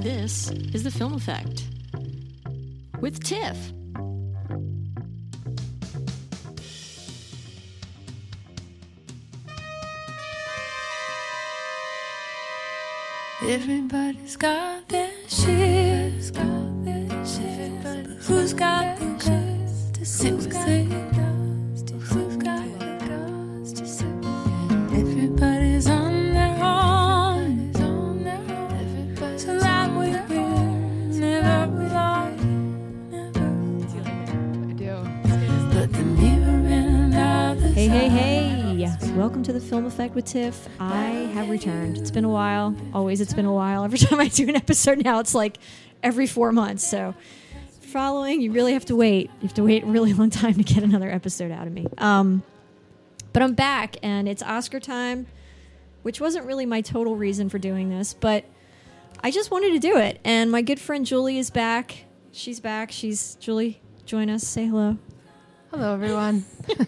This is The Film Effect with Tiff. Everybody's got their shit. Who's got the guts to sit with it? Who's got the guts to sit with it? Everybody's on their own. So that we will never belong. I do. But the mirror and other Hey. Welcome to The Film Effect with Tiff. I have returned. It's been a while. Always it's been a while. Every time I do an episode now, it's like every 4 months. So following, you really have to wait. You have to wait a really long time to get another episode out of me. But I'm back, and it's Oscar time, which wasn't really my total reason for doing this, but I just wanted to do it. And my good friend Julie is back. She's back. Julie, join us. Say hello. Hello, everyone.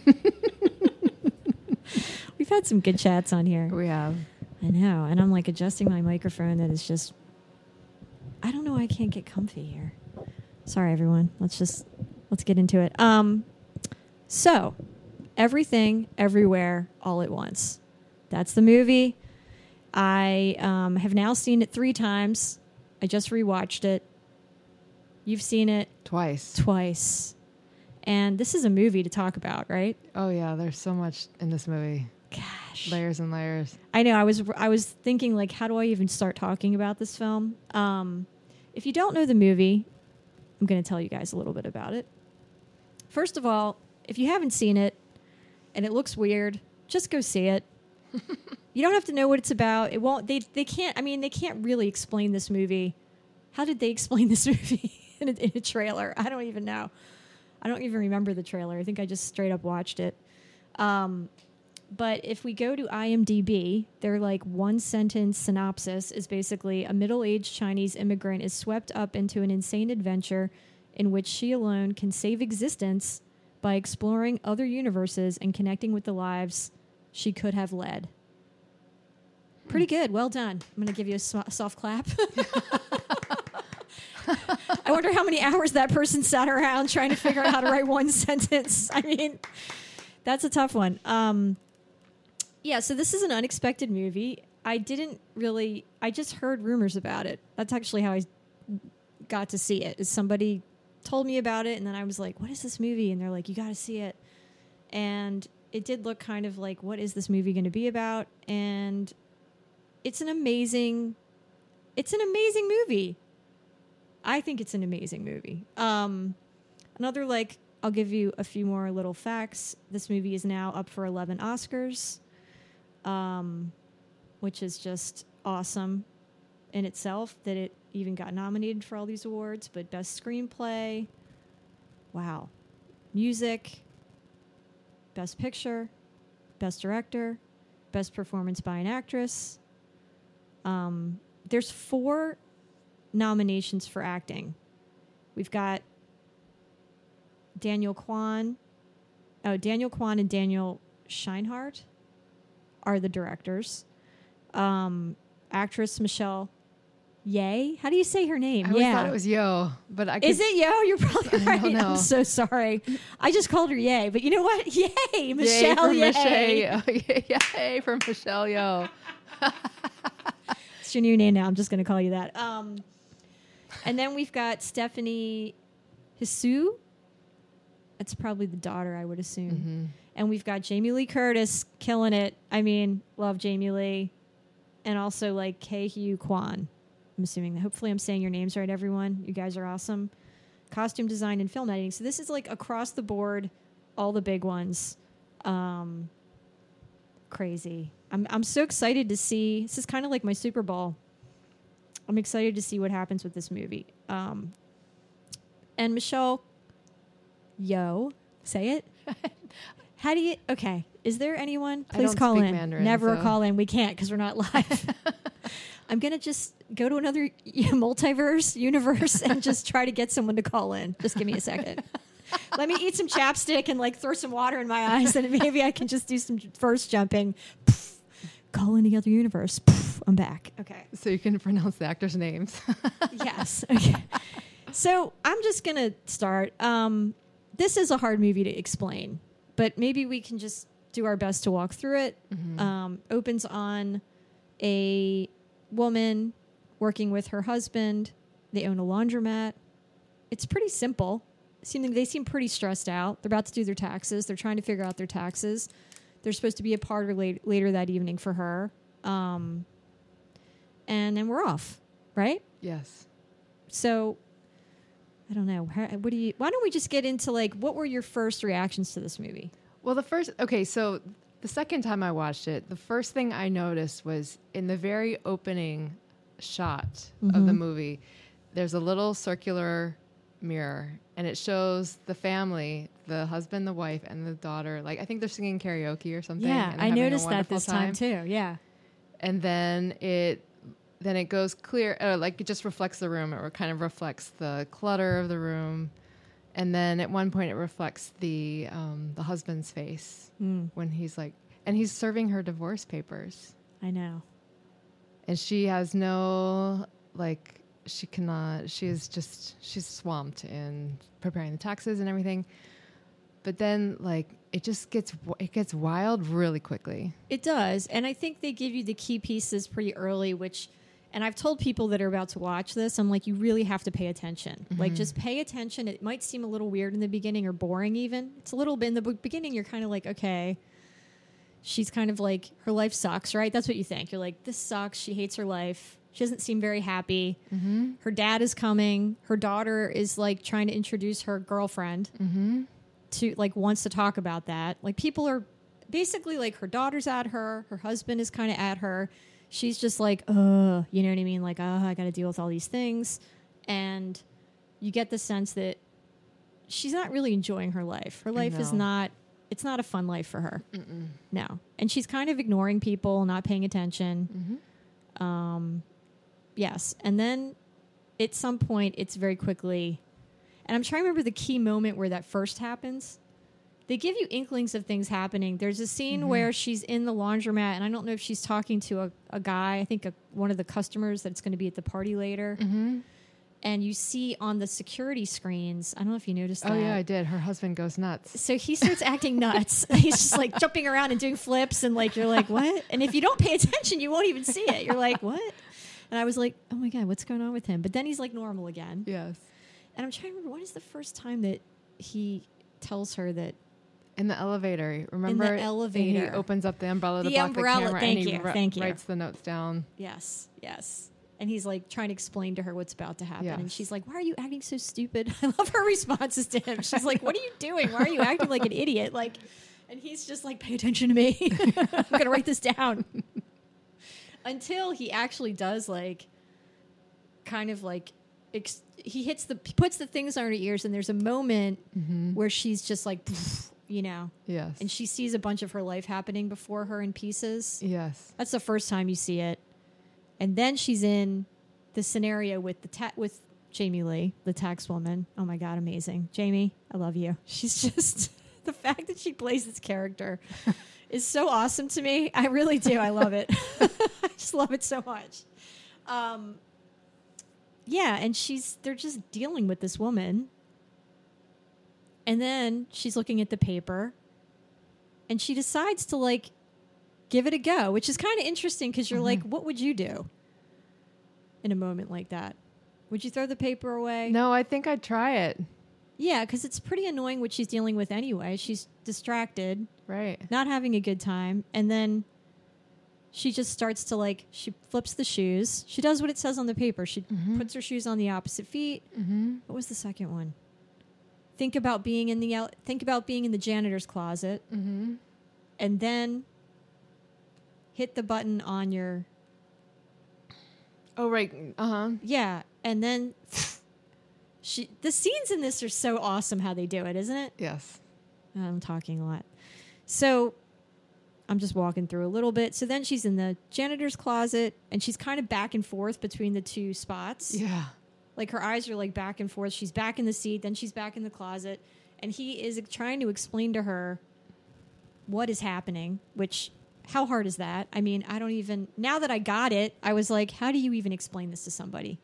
We've had some good chats on here. We have. I know. And I'm like adjusting my microphone that is just, I don't know why I can't get comfy here. Sorry, everyone. Let's get into it. So, Everything, Everywhere, All at Once. That's the movie. I have now seen it 3 times. I just rewatched it. You've seen it twice. And this is a movie to talk about, right? Oh, yeah. There's so much in this movie. Gosh. Layers and layers. I know. I was thinking, like, how do I even start talking about this film? If you don't know the movie, I'm going to tell you guys a little bit about it. First of all, if you haven't seen it and it looks weird, just go see it. You don't have to know what it's about. It won't. They can't. I mean, they can't really explain this movie. How did they explain this movie in a trailer? I don't even know. I don't even remember the trailer. I think I just straight up watched it. But if we go to IMDb, their like 1-sentence synopsis is basically a middle-aged Chinese immigrant is swept up into an insane adventure in which she alone can save existence by exploring other universes and connecting with the lives she could have led. Pretty good. Well done. I'm going to give you a soft clap. I wonder how many hours that person sat around trying to figure out how to write 1 sentence. I mean, that's a tough one. Yeah, so this is an unexpected movie. I just heard rumors about it. That's actually how I got to see it. Is somebody told me about it, and then I was like, what is this movie? And they're like, you got to see it. And it did look kind of like, what is this movie going to be about? And it's an amazing movie. I think it's an amazing movie. Another, like, I'll give you a few more little facts. This movie is now up for 11 Oscars, which is just awesome in itself that it even got nominated for all these awards. But Best Screenplay, wow. Music, Best Picture, Best Director, Best Performance by an Actress. There's 4 nominations for acting. We've got Daniel Kwan and Daniel Scheinhardt are the directors. Actress Michelle Yeoh. How do you say her name? I always thought it was Yo, but Is it Yeoh? You're probably right. I don't know. I'm so sorry. I just called her Yeoh, but you know what? Yay, Michelle Yeoh. Yay for Michelle Yeoh. It's your new name now. I'm just going to call you that. And then we've got Stephanie Hsu. That's probably the daughter, I would assume. Mm-hmm. And we've got Jamie Lee Curtis killing it. I mean, love Jamie Lee. And also like Ke-Huy Quan. I'm assuming that. Hopefully I'm saying your names right, everyone. You guys are awesome. Costume design and film editing. So this is like across the board, all the big ones. Crazy. I'm so excited to see. This is kind of like my Super Bowl. I'm excited to see what happens with this movie. And Michelle Yeoh, say it. How do you? Okay. Is there anyone? Please call in. Mandarin, Never so. call in. We can't because we're not live. I'm gonna just go to another multiverse universe and just try to get someone to call in. Just give me a second. Let me eat some chapstick and like throw some water in my eyes, and maybe I can just do some first jumping. Call in the other universe. I'm back. Okay. So you can pronounce the actors' names. Yes. Okay. So I'm just going to start. This is a hard movie to explain, but maybe we can just do our best to walk through it. Opens on a woman working with her husband. They own a laundromat. It's pretty simple. They seem pretty stressed out. They're about to do their taxes. They're trying to figure out their taxes. There's supposed to be a party later that evening for her. And then we're off, right? Yes. So I don't know. Why don't we just get into like, what were your first reactions to this movie? Well, so the second time I watched it, the first thing I noticed was in the very opening shot of the movie, there's a little circular mirror and it shows the family, the husband, the wife, and the daughter. Like, I think they're singing karaoke or something. Yeah, and I having a noticed that wonderful this time too. Yeah. And then it goes clear, like it just reflects the room. It kind of reflects the clutter of the room. And then at one point it reflects the husband's face when he's like, and he's serving her divorce papers. I know. And she has no, like, she's swamped in preparing the taxes and everything. But then, like, it gets wild really quickly. It does. And I think they give you the key pieces pretty early, and I've told people that are about to watch this, I'm like, you really have to pay attention. Like, just pay attention. It might seem a little weird in the beginning or boring even. It's a little bit in the beginning. You're kind of like, okay, she's kind of like, her life sucks, right? That's what you think. You're like, this sucks. She hates her life. She doesn't seem very happy. Her dad is coming. Her daughter is like trying to introduce her girlfriend to, like, wants to talk about that. Like, people are basically like, her daughter's at her. Her husband is kind of at her. She's just like, you know what I mean? Like, I got to deal with all these things. And you get the sense that she's not really enjoying her life. Her life is not, it's not a fun life for her. No. And she's kind of ignoring people, not paying attention. Yes. And then at some point, it's very quickly, and I'm trying to remember the key moment where that first happens. They give you inklings of things happening. There's a scene where she's in the laundromat, and I don't know if she's talking to a guy, I think one of the customers that's going to be at the party later. And you see on the security screens, I don't know if you noticed that. Oh, yeah, I did. Her husband goes nuts. So he starts acting nuts. He's just like jumping around and doing flips, and like, you're like, what? And if you don't pay attention, you won't even see it. You're like, what? And I was like, oh my God, what's going on with him? But then he's like normal again. Yes. And I'm trying to remember, when is the first time that he tells her that? In the elevator, remember? In the elevator. He opens up the umbrella to The block umbrella, the camera, thank and you, he thank you. writes the notes down. Yes, yes. And he's like trying to explain to her what's about to happen. Yes. And she's like, why are you acting so stupid? I love her responses to him. She's like, what are you doing? Why are you acting like an idiot? Like, and he's just like, pay attention to me. I'm going to write this down. Until he actually does, like, kind of like, he puts the things on her ears, and there's a moment where she's just like, you know. Yes. And she sees a bunch of her life happening before her in pieces. Yes. That's the first time you see it. And then she's in the scenario with with Jamie Lee, the tax woman. Oh my God, amazing. Jamie, I love you. She's just, the fact that she plays this character is so awesome to me. I really do. I love it. I just love it so much. Yeah, and they're just dealing with this woman. And then she's looking at the paper, and she decides to, like, give it a go, which is kind of interesting because you're like, what would you do in a moment like that? Would you throw the paper away? No, I think I'd try it. Yeah, because it's pretty annoying what she's dealing with anyway. She's distracted, Right. not having a good time. And then she just starts to, like, she flips the shoes. She does what it says on the paper. She puts her shoes on the opposite feet. What was the second one? Think about being in the janitor's closet. And then hit the button on your... Oh, right. Yeah. And then the scenes in this are so awesome how they do it, isn't it? Yes. I'm talking a lot. So I'm just walking through a little bit. So then she's in the janitor's closet, and she's kind of back and forth between the two spots. Yeah. Like, her eyes are like back and forth. She's back in the seat, then she's back in the closet. And he is trying to explain to her what is happening, which how hard is that? I mean, I don't even, now that I got it, I was like, how do you even explain this to somebody?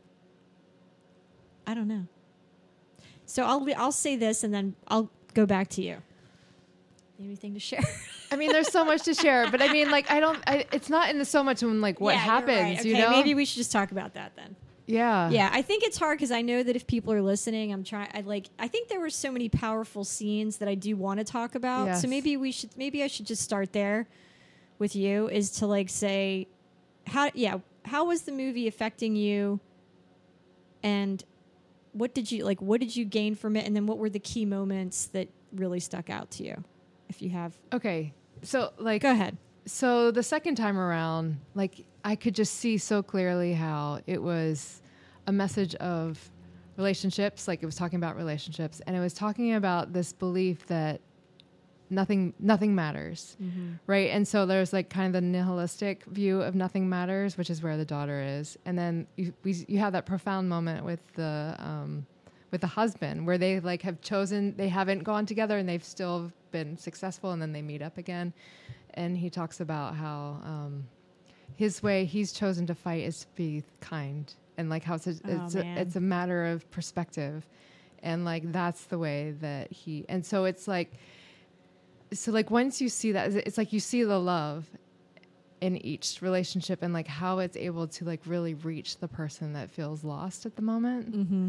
I don't know. So I'll say this and then I'll go back to you. Anything to share? I mean, there's so much to share, but I mean, like, it's not in the so much in like what Yeah, you're happens, right. Okay, you know? maybe we should just talk about that then. Yeah. Yeah, I think it's hard because I know that if people are listening, I think there were so many powerful scenes that I do want to talk about. Yes. So maybe I should just start there with you, is to like say, how was the movie affecting you, and what did you gain from it, and then what were the key moments that really stuck out to you, if you have. Okay. So like, Go ahead. So the second time around, like, I could just see so clearly how it was a message of relationships. Like, it was talking about relationships, and it was talking about this belief that nothing matters, right? And so there's like kind of the nihilistic view of nothing matters, which is where the daughter is, and then you have that profound moment with the husband, where they like have chosen, they haven't gone together and they've still been successful, and then they meet up again. And he talks about how his way he's chosen to fight is to be kind, and like how it's a matter of perspective, and like that's the way that he. And so it's like, once you see that, it's like you see the love in each relationship, and like how it's able to like really reach the person that feels lost at the moment. Mm-hmm.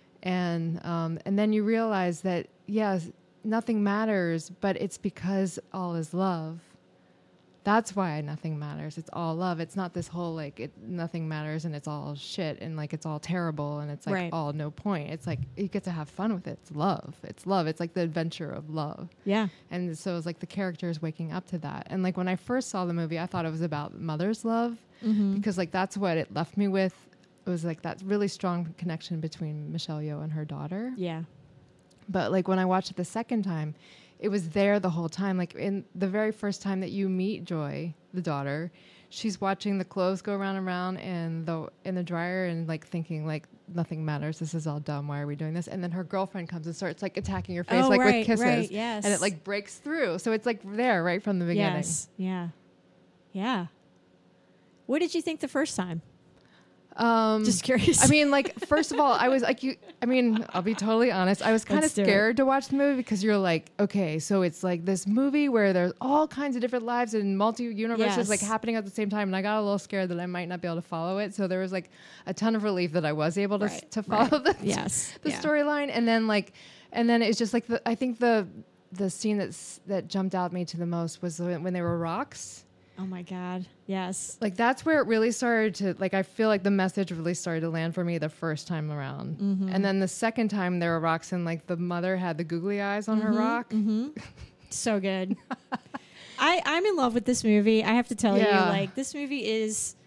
And then you realize that yes, nothing matters, but it's because all is love. That's why nothing matters. It's all love. It's not this whole like nothing matters and it's all shit and like it's all terrible and it's like Right. all no point. It's like you get to have fun with it. It's love. It's love. It's like the adventure of love. Yeah. And so it's like the characters waking up to that. And like when I first saw the movie, I thought it was about mother's love, because like that's what it left me with. It was like that really strong connection between Michelle Yeoh and her daughter. Yeah. But like when I watched it the second time, it was there the whole time. Like in the very first time that you meet Joy, the daughter, she's watching the clothes go around and around in the dryer and like thinking like nothing matters. This is all dumb. Why are we doing this? And then her girlfriend comes and starts like attacking her face with kisses. Right, yes. And it like breaks through. So it's like there right from the beginning. Yes. Yeah. Yeah. What did you think the first time? Just curious. I mean, like, first of all, I was like, I'll be totally honest. I was kind of Let's do it. scared to watch the movie because you're like, okay, so it's like this movie where there's all kinds of different lives and multi-universes Yes. like happening at the same time. And I got a little scared that I might not be able to follow it. So there was like a ton of relief that I was able to Right, to follow the Yes. the Yeah. storyline. And then it's just like, I think the scene that jumped out at me to the most was when they were rocks. Oh my God. Yes. Like that's where it really started to like I feel like the message really started to land for me the first time around. And then the second time there were rocks and like the mother had the googly eyes on her rock. So good. I'm in love with this movie. I have to tell you, Yeah. like, this movie is.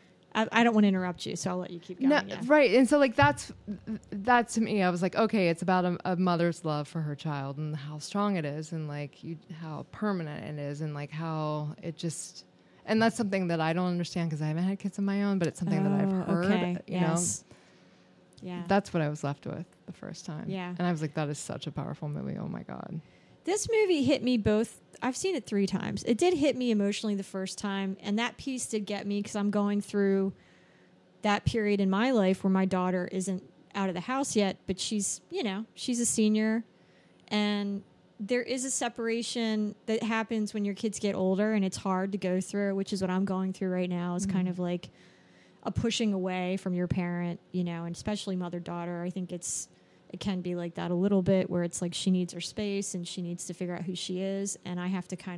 I don't want to interrupt you, so I'll let you keep going. No, yeah. right. And so like that to me, I was like, okay, it's about a mother's love for her child and how strong it is and like how permanent it is and like how it just, and that's something that I don't understand because I haven't had kids of my own, but it's something that I've heard, Okay. you Yes. know, Yeah. that's what I was left with the first time. Yeah. And I was like, that is such a powerful movie. Oh my God. This movie hit me both. I've seen it 3 times. It did hit me emotionally the first time, and that piece did get me because I'm going through that period in my life where my daughter isn't out of the house yet, but she's a senior, and there is a separation that happens when your kids get older, and it's hard to go through, which is what I'm going through right now. Is kind of like a pushing away from your parent, and especially mother-daughter. I think it can be like that a little bit, where it's like she needs her space and she needs to figure out who she is, and I do have to kind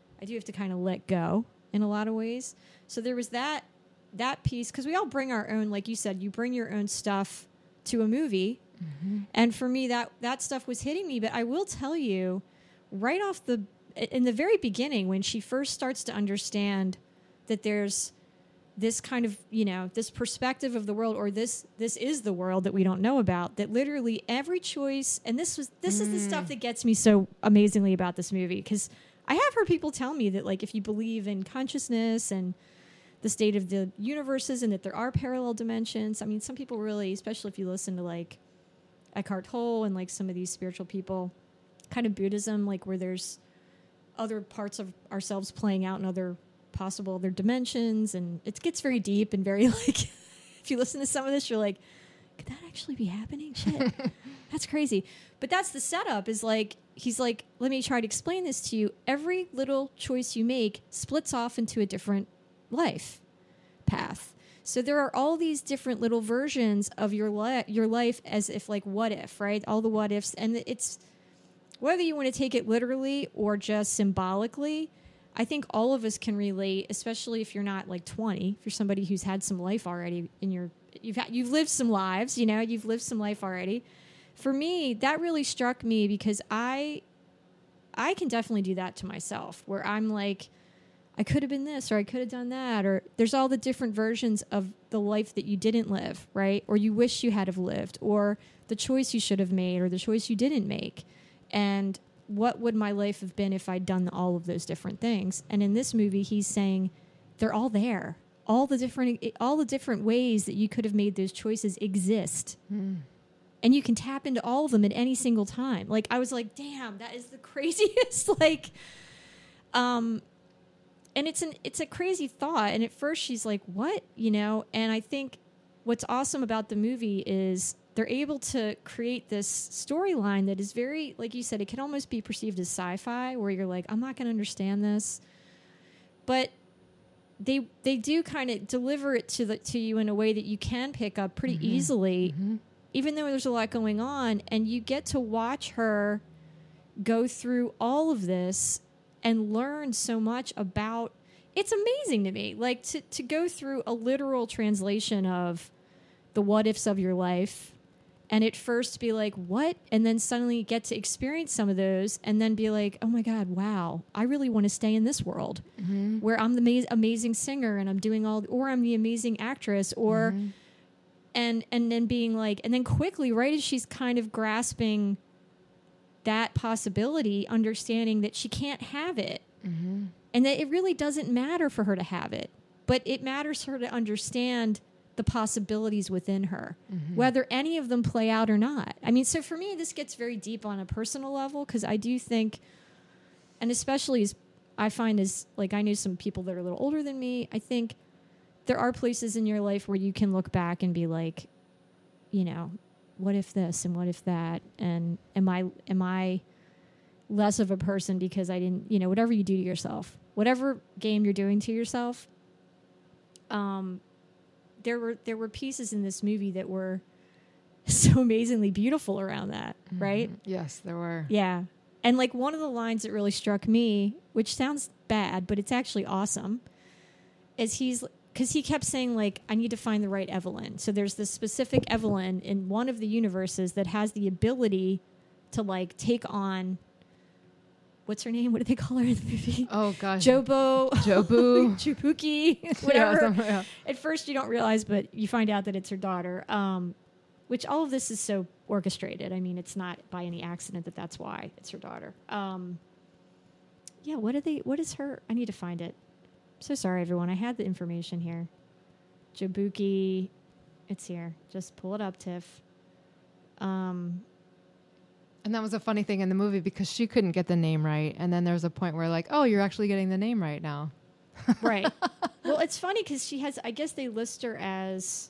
of let go in a lot of ways. So there was that piece, because we all bring our own, like you said, you bring your own stuff to a movie, and for me that stuff was hitting me. But I will tell you, right off in the very beginning, when she first starts to understand that there's this kind of, this perspective of the world, or this is the world that we don't know about, that literally every choice, and this is the stuff that gets me so amazingly about this movie, because I have heard people tell me that, like, if you believe in consciousness and the state of the universes and that there are parallel dimensions, I mean, some people really, especially if you listen to like Eckhart Tolle and like some of these spiritual people, kind of Buddhism, like where there's other parts of ourselves playing out in other possible other dimensions, and it gets very deep and very like, if you listen to some of this, you're like, could that actually be happening? Shit, that's crazy. But that's the setup, is like, he's like, let me try to explain this to you. Every little choice you make splits off into a different life path. So there are all these different little versions of your life, as if like, what if, right? All the what ifs. And it's, whether you want to take it literally or just symbolically, I think all of us can relate, especially if you're not like 20, if you're somebody who's had some life already you've lived some lives, you've lived some life already. For me, that really struck me because I can definitely do that to myself, where I'm like, I could have been this, or I could have done that, or there's all the different versions of the life that you didn't live, right? Or you wish you had have lived, or the choice you should have made, or the choice you didn't make. And what would my life have been if I'd done all of those different things? And in this movie, he's saying they're all there. All the different ways that you could have made those choices exist. And you can tap into all of them at any single time. Like, I was like, damn, that is the craziest, and it's a crazy thought. And at first she's like, what? And I think what's awesome about the movie is they're able to create this storyline that is very, like you said, it can almost be perceived as sci-fi, where you're like, I'm not going to understand this. But they do kind of deliver it to you in a way that you can pick up pretty easily, even though there's a lot going on. And you get to watch her go through all of this and learn so much about, it's amazing to me, like to go through a literal translation of the what ifs of your life, and at first be like, what? And then suddenly get to experience some of those, and then be like, oh my God, wow, I really want to stay in this world where I'm the amazing singer, and I'm doing or I'm the amazing actress, or, and then being like, and then quickly, right as she's kind of grasping that possibility, understanding that she can't have it, and that it really doesn't matter for her to have it, but it matters for her to understand the possibilities within her, whether any of them play out or not. I mean, so for me, this gets very deep on a personal level, because I do think, and especially as I find as, like, I know some people that are a little older than me, I think there are places in your life where you can look back and be like, what if this and what if that, and am I less of a person because I didn't, whatever you do to yourself, whatever game you're doing to yourself. There were pieces in this movie that were so amazingly beautiful around that, right? Yes, there were. Yeah. And like, one of the lines that really struck me, which sounds bad, but it's actually awesome, is because he kept saying, like, I need to find the right Evelyn. So there's this specific Evelyn in one of the universes that has the ability to, like, take on, what's her name? What do they call her in the movie? Oh, gosh. Jobu. Jobuki. Whatever. Yeah. At first you don't realize, but you find out that it's her daughter, which all of this is so orchestrated. I mean, it's not by any accident that's why it's her daughter. Yeah, what is her? I need to find it. So sorry, everyone. I had the information here. Jobuki. It's here. Just pull it up, Tiff. And that was a funny thing in the movie, because she couldn't get the name right. And then there was a point where, like, oh, you're actually getting the name right now. Right. Well, it's funny because she has, I guess they list her as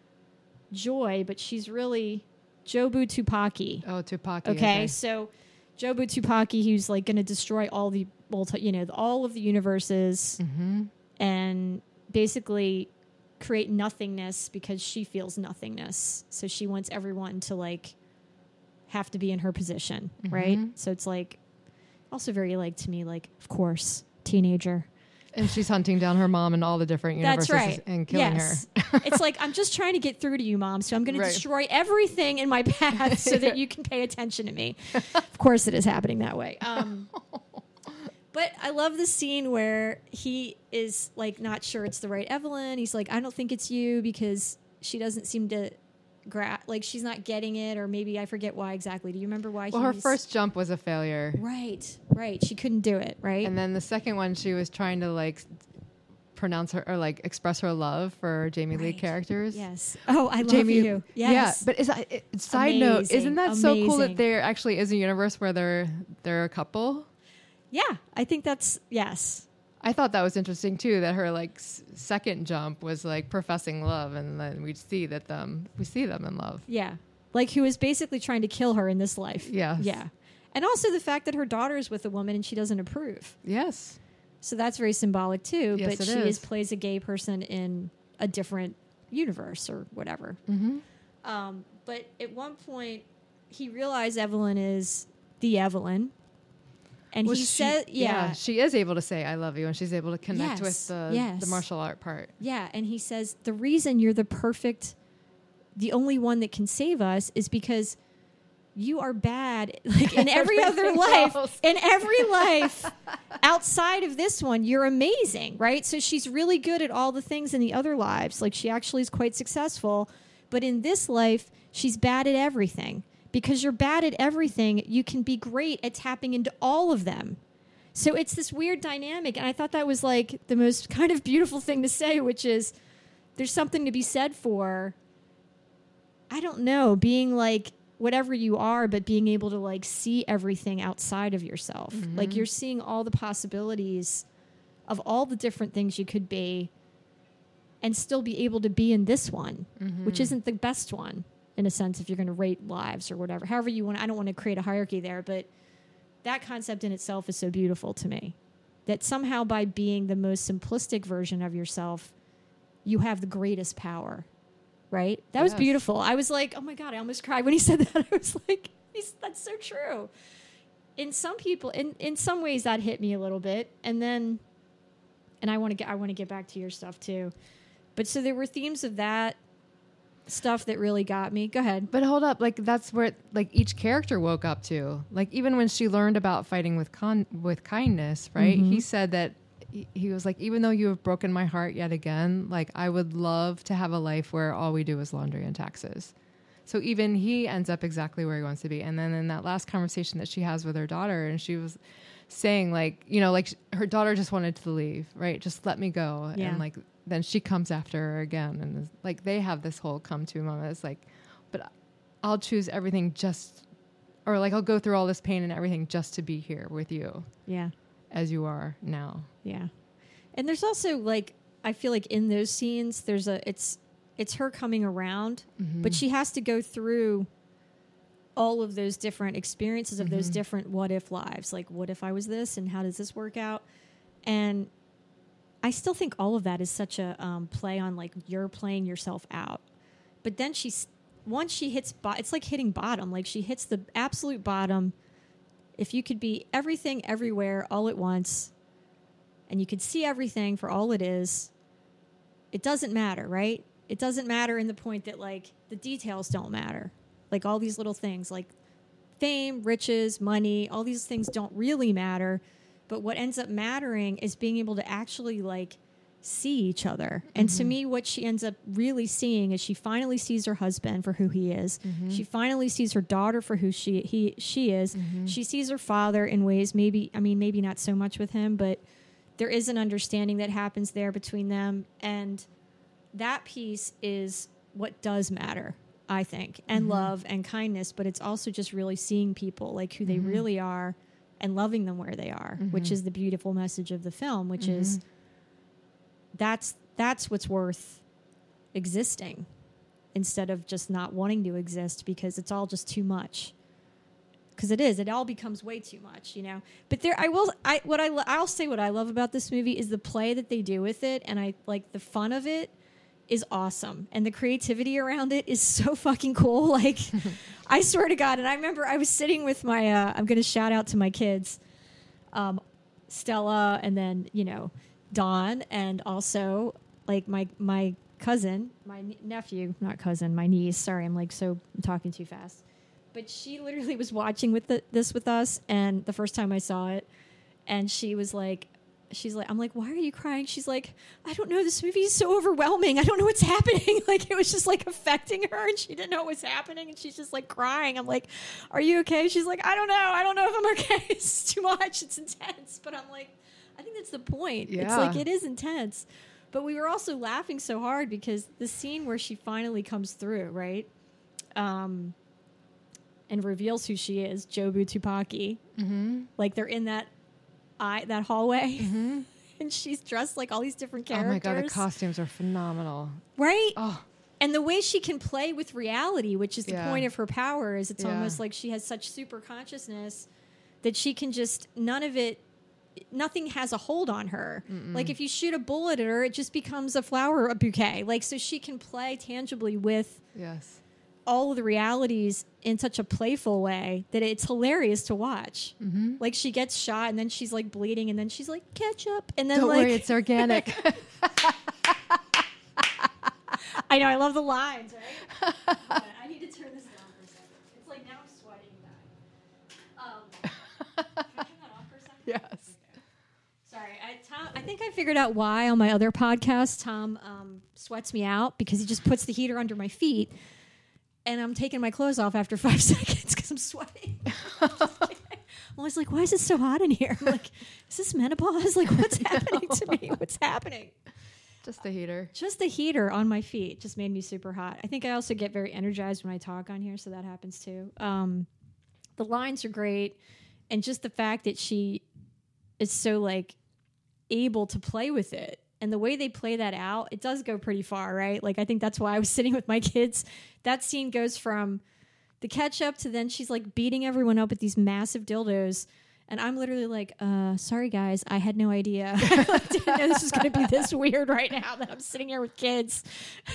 Joy, but she's really Jobu Tupaki. Oh, Tupaki. Okay. So Jobu Tupaki, who's like going to destroy all the, all of the universes and basically create nothingness, because she feels nothingness. So she wants everyone to, like, have to be in her position, right? So it's like also very, like, to me, like, of course, teenager. And she's hunting down her mom in all the different universes. That's right. And killing her. It's like, I'm just trying to get through to you, Mom, so I'm going to destroy everything in my path so that you can pay attention to me. Of course it is happening that way. But I love the scene where he is, like, not sure it's the right Evelyn. He's like, I don't think it's you, because she doesn't seem to like, she's not getting it, or maybe I forget why exactly. Do you remember why? Well, her first jump was a failure. Right. She couldn't do it, right? And then the second one, she was trying to, like, pronounce her, or, like, express her love for Jamie Lee characters. Yes. Oh, I love you. Yes. Yeah, but side note, isn't that so cool that there actually is a universe where they're a couple? Yeah, I think that's, yes. I thought that was interesting too, that her like second jump was like professing love, and then we see them in love. Yeah. Like who is basically trying to kill her in this life. Yes. Yeah. And also the fact that her daughter is with a woman and she doesn't approve. Yes. So that's very symbolic too. Yes, but it she is. plays a gay person in a different universe or whatever. Mm-hmm. But at one point, he realized Evelyn is the Evelyn. And he said, she is able to say, I love you. And she's able to connect Yes, with yes. the martial art part. Yeah. And he says, the reason you're the only one that can save us is because you are bad. Like in every other life, outside of this one, you're amazing, right? So she's really good at all the things in the other lives. Like she actually is quite successful. But in this life, she's bad at everything. Because you're bad at everything, you can be great at tapping into all of them. So it's this weird dynamic. And I thought that was like the most kind of beautiful thing to say, which is there's something to be said for, I don't know, being like whatever you are, but being able to like see everything outside of yourself. Mm-hmm. Like you're seeing all the possibilities of all the different things you could be and still be able to be in this one, which isn't the best one. In a sense, if you're going to rate lives or whatever, however you want, I don't want to create a hierarchy there, but that concept in itself is so beautiful to me that somehow by being the most simplistic version of yourself, you have the greatest power, right? That was beautiful. I was like, oh my God, I almost cried when he said that. I was like, that's so true. In some people, in some ways that hit me a little bit. And I want to get back to your stuff too. But so there were themes of that stuff that really got me. Go ahead. But hold up, like that's where like each character woke up to. Like even when she learned about fighting with kindness, right? Mm-hmm. He said that he was like, even though you have broken my heart yet again, like I would love to have a life where all we do is laundry and taxes. So even he ends up exactly where he wants to be. And then in that last conversation that she has with her daughter, and she was saying like, you know, like her daughter just wanted to leave, right? Just let me go. Yeah. And like, then she comes after her again. And like, they have this whole come to moment. It's like, but I'll choose everything or like, I'll go through all this pain and everything just to be here with you. Yeah. As you are now. Yeah. And there's also like, I feel like in those scenes, it's her coming around, but she has to go through all of those different experiences of those different what if lives. Like, what if I was this and how does this work out? And I still think all of that is such a play on like you're playing yourself out. But then once she hits, it's like hitting bottom. Like she hits the absolute bottom. If you could be everything everywhere all at once and you could see everything for all it is, it doesn't matter, right? It doesn't matter in the point that like the details don't matter. Like all these little things like fame, riches, money, all these things don't really matter. But what ends up mattering is being able to actually like see each other. And to me, what she ends up really seeing is she finally sees her husband for who he is. She finally sees her daughter for who she is. She sees her father in ways maybe not so much with him, but there is an understanding that happens there between them. And that piece is what does matter, I think, and love and kindness. But it's also just really seeing people like who they really are and loving them where they are, which is the beautiful message of the film, which is that's what's worth existing instead of just not wanting to exist because it's all just too much. Because it all becomes way too much, you know. But I'll say what I love about this movie is the play that they do with it, and I like the fun of it is awesome, and the creativity around it is so fucking cool. Like, I swear to God. And I remember I was sitting with my I'm going to shout out to my kids, Stella, and then Dawn, and also like my cousin, my nephew, not cousin, my niece. Sorry, I'm talking too fast. But she literally was watching this with us, and the first time I saw it, and she's like, I'm like, why are you crying? She's like, I don't know, this movie is so overwhelming. I don't know what's happening. Like, it was just like affecting her, and she didn't know what was happening, and she's just like crying. I'm like, are you okay? She's like, I don't know if I'm okay. It's too much. It's intense. But I'm like, I think that's the point. Yeah. It's like, it is intense. But we were also laughing so hard because the scene where she finally comes through, right? And reveals who she is, Jobu Tupaki. Like they're in that hallway. and she's dressed like all these different Oh characters. my God, the costumes are phenomenal. Right? Oh, And the way she can play with reality, which is the Yeah. point of her power, is it's Yeah. almost like she has such super consciousness that she can just, nothing has a hold on her. Like if you shoot a bullet at her, it just becomes a flower bouquet. Like, so she can play tangibly with yes. all of the realities in such a playful way that it's hilarious to watch. Mm-hmm. Like she gets shot and then she's like bleeding and then she's like ketchup and then Don't like worry, it's organic. I know, I love the lines, right? Hold on, I need to turn this down for a second. It's like now I'm sweating back. Can I turn that off for a second? Yes. Sorry, I think I figured out why on my other podcast Tom sweats me out because he just puts the heater under my feet, and I'm taking my clothes off after 5 seconds because I'm sweating. I'm always like, why is it so hot in here? I'm like, is this menopause? Like, what's happening to me? What's happening? Just the heater. Just the heater on my feet just made me super hot. I think I also get very energized when I talk on here, so that happens too. The lines are great, and just the fact that she is so like able to play with it, and the way they play that out, it does go pretty far, right? Like I think that's why I was sitting with my kids. That scene goes from the ketchup to then she's like beating everyone up with these massive dildos. And I'm literally like, sorry, guys, I had no idea. I didn't know this was going to be this weird right now that I'm sitting here with kids.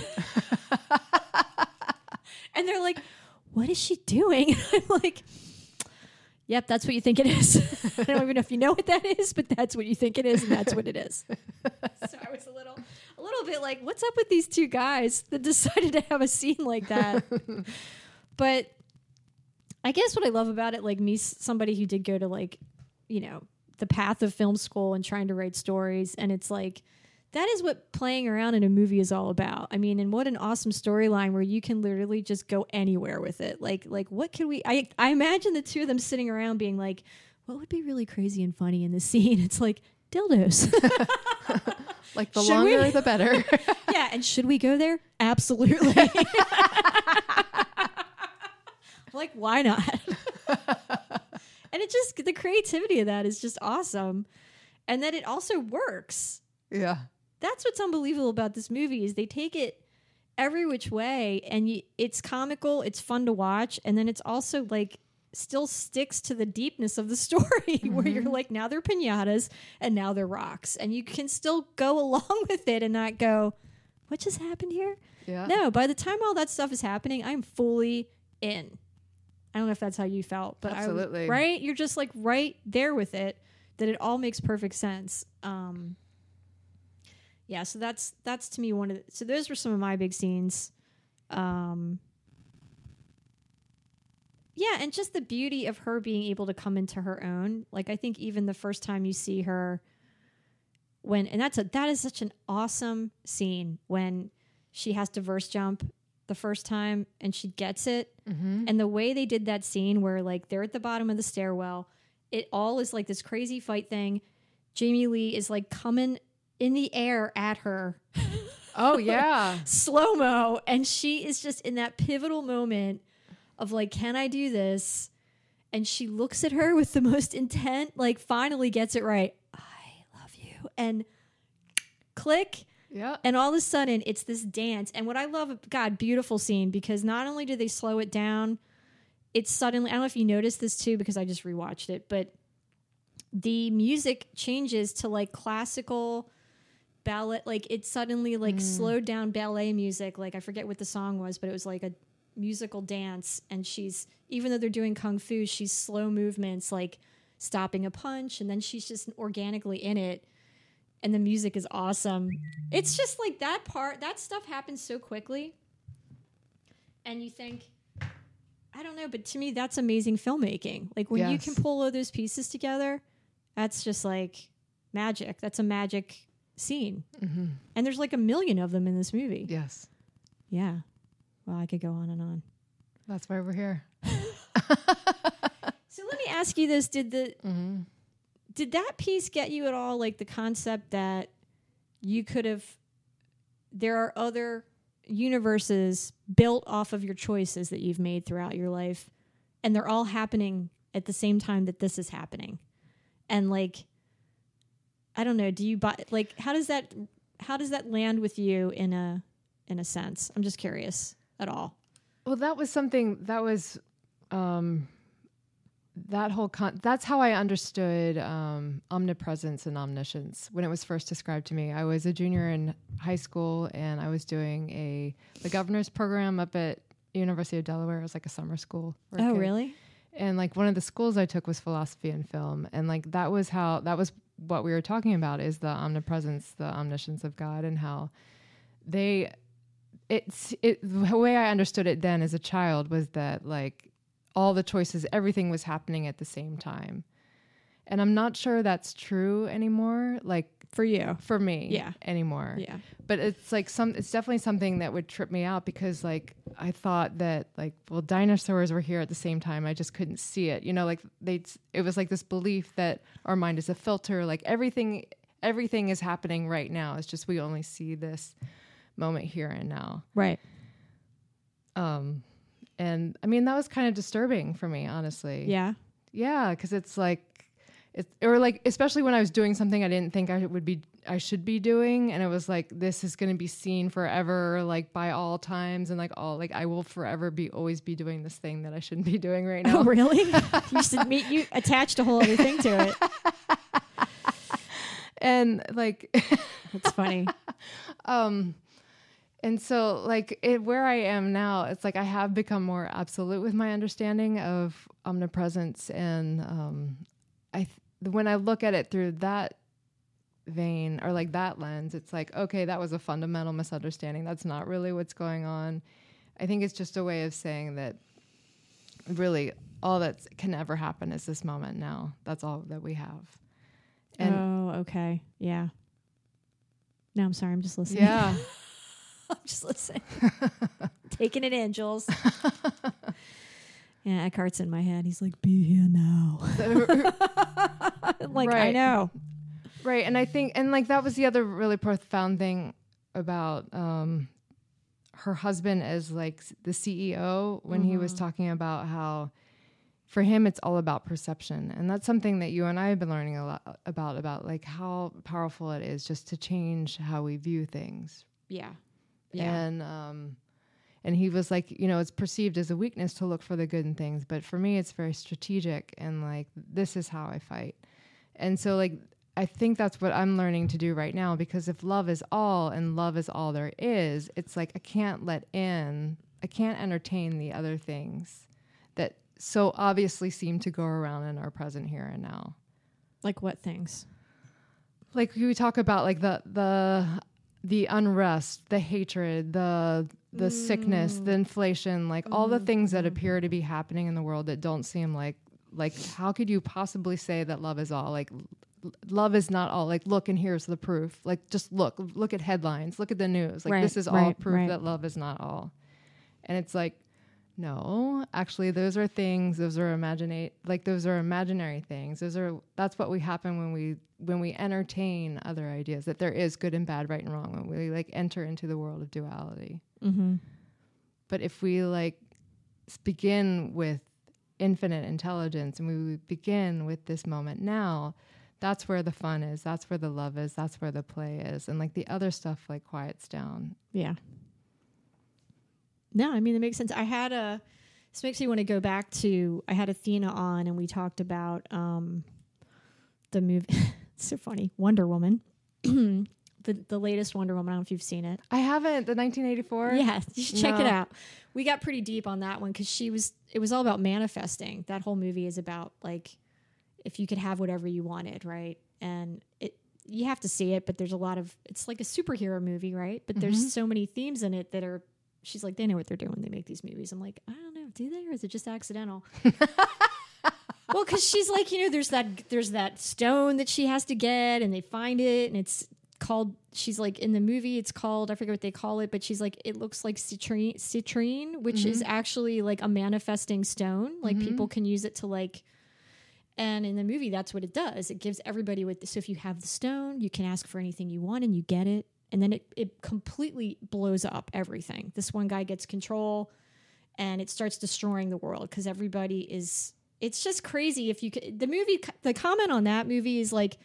And they're like, what is she doing? And I'm like, yep, that's what you think it is. I don't even know if you know what that is, but that's what you think it is, and that's what it is. So I was a little bit like, what's up with these two guys that decided to have a scene like that? But I guess what I love about it, like me, somebody who did go to like, you know, the path of film school and trying to write stories, and it's like, that is what playing around in a movie is all about. I mean, and what an awesome storyline where you can literally just go anywhere with it. Like what could we, I imagine the two of them sitting around being like, what would be really crazy and funny in this scene? It's like dildos. Like the Should longer, we? the better. Yeah. And should we go there? Absolutely. Like, why not? And it just, the creativity of that is just awesome. And then it also works. Yeah. That's what's unbelievable about this movie is they take it every which way, and it's comical, it's fun to watch, and then it's also like still sticks to the deepness of the story where you're like, now they're piñatas and now they're rocks, and you can still go along with it and not go, what just happened here? Yeah. No, by the time all that stuff is happening, I'm fully in. I don't know if that's how you felt, but Absolutely. right? You're just like right there with it, that it all makes perfect sense. Yeah, so that's to me one of so those were some of my big scenes. Yeah, and just the beauty of her being able to come into her own. Like I think even the first time you see her that is such an awesome scene when she has to verse jump the first time and she gets it. Mm-hmm. And the way they did that scene where like they're at the bottom of the stairwell, it all is like this crazy fight thing. Jamie Lee is like coming in the air at her. Oh, yeah. Slow-mo. And she is just in that pivotal moment of like, can I do this? And she looks at her with the most intent, like finally gets it right. I love you. And click. Yeah. And all of a sudden it's this dance. And what I love, God, beautiful scene, because not only do they slow it down, it's suddenly, I don't know if you noticed this too, because I just rewatched it, but the music changes to like classical ballet, like it's suddenly like slowed down ballet music. Like I forget what the song was, but it was like a musical dance. And she's, even though they're doing kung fu, she's slow movements, like stopping a punch. And then she's just organically in it. And the music is awesome. It's just like that stuff happens so quickly. And you think, I don't know, but to me, that's amazing filmmaking. Like when you can pull all those pieces together, that's just like magic. That's a magic scene. Mm-hmm. And there's like a million of them in this movie. Yes. Yeah. Well, I could go on and on. That's why we're here. So let me ask you this. Did that piece get you at all, like the concept that you could have, there are other universes built off of your choices that you've made throughout your life, and they're all happening at the same time that this is happening? And like, I don't know. Do you buy, like, how does that land with you in a sense? I'm just curious at all. Well, that was something that was, that's how I understood omnipresence and omniscience when it was first described to me. I was a junior in high school, and I was doing the governor's program up at University of Delaware. It was like a summer school. Oh, really? And like one of the schools I took was philosophy and film, and like that was what we were talking about, is the omnipresence, the omniscience of God, and how the way I understood it then as a child was that like all the choices, everything was happening at the same time. And I'm not sure that's true anymore. Like For you. for me, Yeah. anymore. Yeah. But it's like it's definitely something that would trip me out, because like I thought that like, well, dinosaurs were here at the same time. I just couldn't see it. You know, like it was like this belief that our mind is a filter. Like everything is happening right now. It's just we only see this moment here and now. Right. And I mean, that was kind of disturbing for me, honestly. Yeah. Yeah, because it's like, or like, especially when I was doing something I didn't think I should be doing, and it was like, this is going to be seen forever, like by all times, and like I will forever always be doing this thing that I shouldn't be doing right now. Oh, really? You attached a whole other thing to it. And like, That's funny. And so like where I am now, it's like I have become more absolute with my understanding of omnipresence, and when I look at it through that vein, or like that lens, it's like, okay, that was a fundamental misunderstanding. That's not really what's going on. I think it's just a way of saying that really all that can ever happen is this moment now. That's all that we have. And oh, okay. Yeah. No, I'm sorry. I'm just listening. yeah. I'm just listening. Taking it in, Jules. Yeah, Eckhart's in my head. He's like, be here now. I'm like, I Right. know. Right. And I think, and like that was the other really profound thing about her husband as like the CEO, when he was talking about how for him it's all about perception. And that's something that you and I have been learning a lot about like how powerful it is just to change how we view things. Yeah. And he was like, you know, it's perceived as a weakness to look for the good in things, but for me it's very strategic, and like this is how I fight. And so like I think that's what I'm learning to do right now, because if love is all and love is all there is, it's like I can't entertain the other things that so obviously seem to go around in our present here and now. Like what things? Like we talk about like the unrest, the hatred, the sickness, the inflation, like all the things that appear to be happening in the world that don't seem like how could you possibly say that love is all? Like love is not all. Like look, and here's the proof. Like just look at headlines, look at the news. Like this is all proof that love is not all. And it's like, no, actually those are things, those are imaginary things. That's what happen when we entertain other ideas, that there is good and bad, right and wrong, when we like enter into the world of duality. Mm-hmm. But if we like begin with infinite intelligence, and we begin with this moment now, that's where the fun is, that's where the love is, that's where the play is, and like the other stuff like quiets down. Yeah. No, I mean, that makes sense. This makes me want to go back to, I had Athena on, and we talked about the movie. It's so funny. Wonder Woman. The latest Wonder Woman. I don't know if you've seen it. I haven't. The 1984? Yeah, you should check it out. We got pretty deep on that one because it was all about manifesting. That whole movie is about like, if you could have whatever you wanted, right? And you have to see it, but there's a lot of, it's like a superhero movie, right? But there's so many themes in it that are, she's like, they know what they're doing when they make these movies. I'm like, I don't know, do they, or is it just accidental? Well, because she's like, you know, there's that stone that she has to get, and they find it, and it's called, she's like, in the movie it's called, I forget what they call it, but she's like, it looks like citrine, which is actually like a manifesting stone. Like people can use it to like, and in the movie that's what it does. It gives everybody so if you have the stone, you can ask for anything you want and you get it. And then it completely blows up everything. This one guy gets control, and it starts destroying the world because everybody is. It's just crazy. If you could, the comment on that movie is like,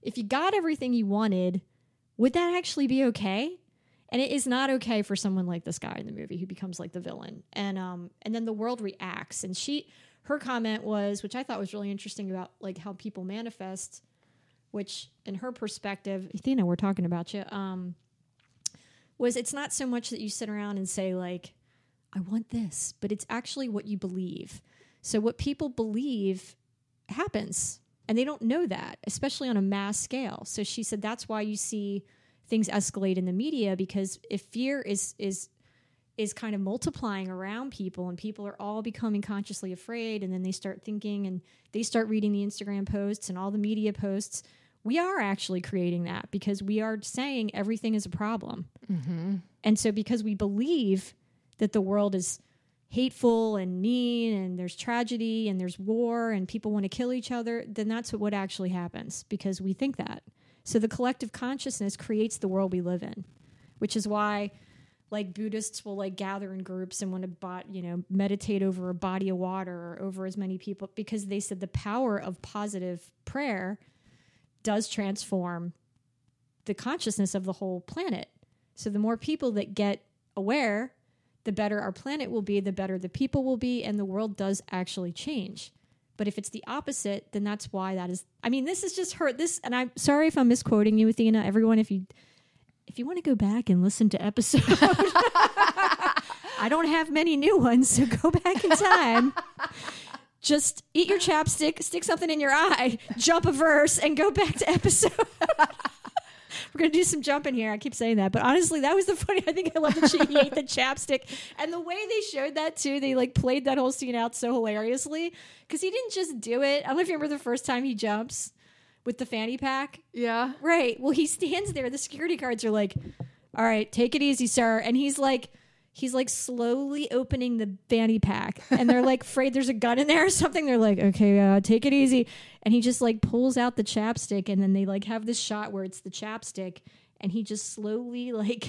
if you got everything you wanted, would that actually be okay? And it is not okay for someone like this guy in the movie who becomes like the villain. And then the world reacts. And her comment was, which I thought was really interesting about like how people manifest, which in her perspective, Athena, we're talking about you, was it's not so much that you sit around and say like, I want this, but it's actually what you believe. So what people believe happens, and they don't know that, especially on a mass scale. So she said that's why you see things escalate in the media, because if fear is kind of multiplying around people and people are all becoming consciously afraid, and then they start thinking and they start reading the Instagram posts and all the media posts, we are actually creating that because we are saying everything is a problem. Mm-hmm. And so because we believe that the world is hateful and mean and there's tragedy and there's war and people want to kill each other, then that's what actually happens because we think that. So the collective consciousness creates the world we live in, which is why like Buddhists will like gather in groups and want to meditate over a body of water or over as many people, because they said the power of positive prayer does transform the consciousness of the whole planet. So the more people that get aware, the better our planet will be, the better the people will be, and the world does actually change. But if it's the opposite, then that's why that is. I mean, this is just and I'm sorry if I'm misquoting you, Athena. Everyone, if you want to go back and listen to episode, I don't have many new ones, so go back in time. Just eat your chapstick, stick something in your eye, jump a verse, and go back to episode. We're going to do some jumping here. I keep saying that. But honestly, that was the funny. I think I love that she ate the chapstick. And the way they showed that, too, they like played that whole scene out so hilariously. Because he didn't just do it. I don't know if you remember the first time he jumps with the fanny pack. Yeah. Right. Well, he stands there. The security guards are like, all right, take it easy, sir. And he's like slowly opening the fanny pack, and they're like afraid there's a gun in there or something. They're like, okay, take it easy. And he just like pulls out the chapstick, and then they like have this shot where it's the chapstick, and he just slowly like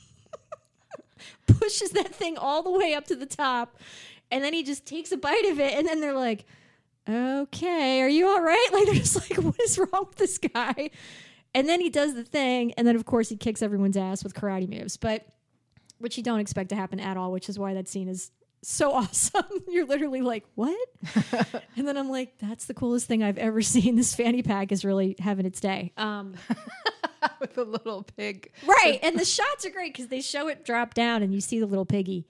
pushes that thing all the way up to the top, and then he just takes a bite of it, and then they're like, okay, are you all right? Like they're just like, what is wrong with this guy? And then he does the thing, and then of course he kicks everyone's ass with karate moves, but which you don't expect to happen at all, which is why that scene is so awesome. You're literally like, what? And then I'm like, that's the coolest thing I've ever seen. This fanny pack is really having its day. With a little pig. Right. And the shots are great because they show it drop down and you see the little piggy.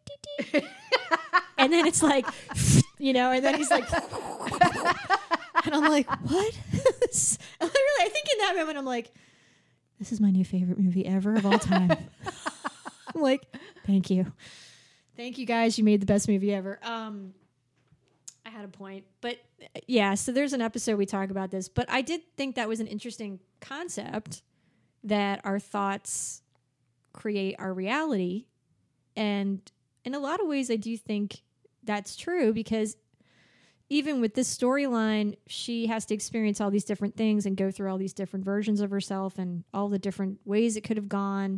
And then it's like, and then he's like, and I'm like, what? Literally, I think in that moment, I'm like, this is my new favorite movie ever of all time. I'm like, thank you. Thank you, guys. You made the best movie ever. I had a point. But, yeah, so there's an episode we talk about this. But I did think that was an interesting concept, that our thoughts create our reality. And in a lot of ways, I do think that's true, because even with this storyline, she has to experience all these different things and go through all these different versions of herself and all the different ways it could have gone.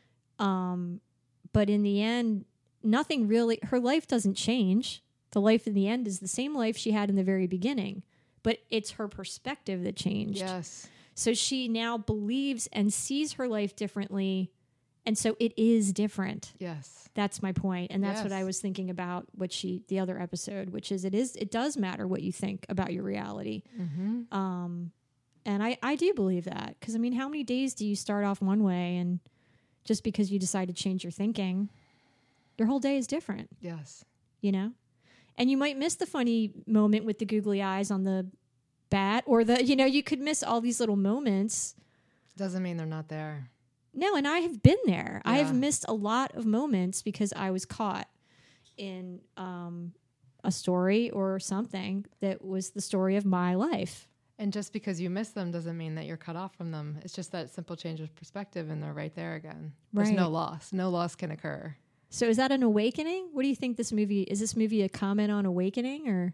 But in the end, nothing really, her life doesn't change. The life in the end is the same life she had in the very beginning, but it's her perspective that changed. Yes. So she now believes and sees her life differently. And so it is different. Yes. That's my point. And that's what I was thinking about the other episode, which is it does matter what you think about your reality. Mm-hmm. And I do believe that, because I mean, how many days do you start off one way, and just because you decide to change your thinking, your whole day is different. Yes. And you might miss the funny moment with the googly eyes on the bat, or you could miss all these little moments. Doesn't mean they're not there. No, and I have been there. Yeah. I have missed a lot of moments because I was caught in a story or something that was the story of my life. And just because you miss them doesn't mean that you're cut off from them. It's just that simple change of perspective, and they're right there again. There's no loss. No loss can occur. So is that an awakening? What do you think is this movie a comment on awakening, or?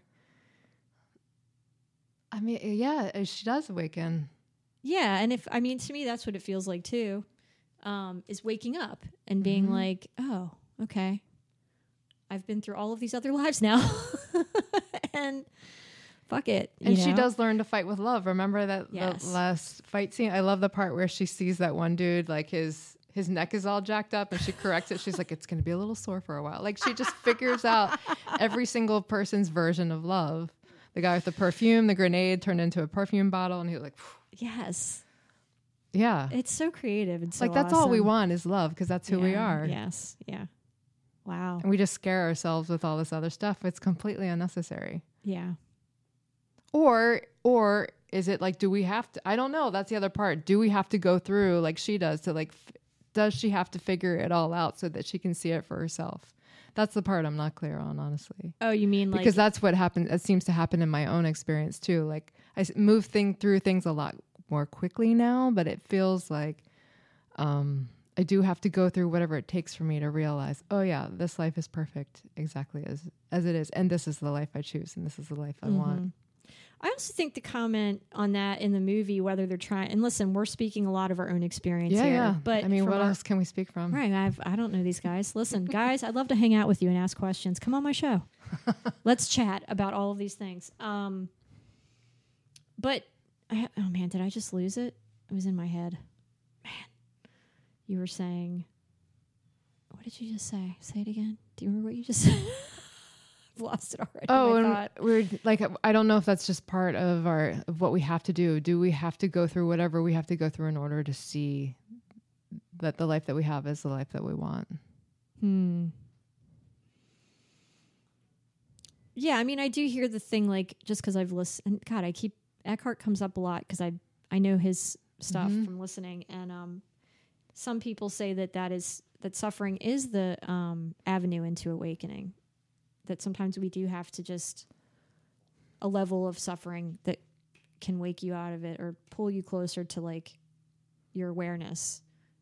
I mean, yeah, she does awaken. Yeah, and to me, that's what it feels like too, is waking up and being like, oh, okay, I've been through all of these other lives now. And fuck it. And you she know? does learn to fight with love. Remember that Yes. the last fight scene? I love the part where she sees that one dude, like his neck is all jacked up, and she corrects it. She's like, it's going to be a little sore for a while. Like, she just figures out every single person's version of love. The guy with the perfume, the grenade turned into a perfume bottle, and he was like, phew. Yes. Yeah. It's so creative and so Like, that's all we awesome. want is love, because that's who we Yeah, are. Yes. Yeah. Wow. And we just scare ourselves with all this other stuff. It's completely unnecessary. Yeah. Or is it like, do we have to, I don't know. That's the other part. Do we have to go through like she does to like, does she have to figure it all out so that she can see it for herself? That's the part I'm not clear on, honestly. Oh, you mean like Because that's what happens. It seems to happen in my own experience too. Like I move through things a lot more quickly now, but it feels like I do have to go through whatever it takes for me to realize, oh yeah, this life is perfect exactly as it is, and this is the life I choose, and this is the life I want. I also think the comment on that in the movie, whether they're trying, and listen, we're speaking a lot of our own experience Yeah, here. yeah. But I mean, from what our- else can we speak from? Right. I don't know these guys. Listen, guys, I'd love to hang out with you and ask questions. Come on my show. Let's chat about all of these things. But, oh man, did I just lose it? It was in my head. Man, you were saying, what did you just say? Say it again. Do you remember what you just said? I've lost it already. Oh, my and thought. we're like, I don't know if that's just part of what we have to do. Do we have to go through whatever we have to go through in order to see that the life that we have is the life that we want? Yeah, I mean, I do hear the thing, like, just because I've listened, God, Eckhart comes up a lot because I know his stuff from listening, and some people say that suffering is the avenue into awakening, that sometimes we do have to just a level of suffering that can wake you out of it or pull you closer to like your awareness.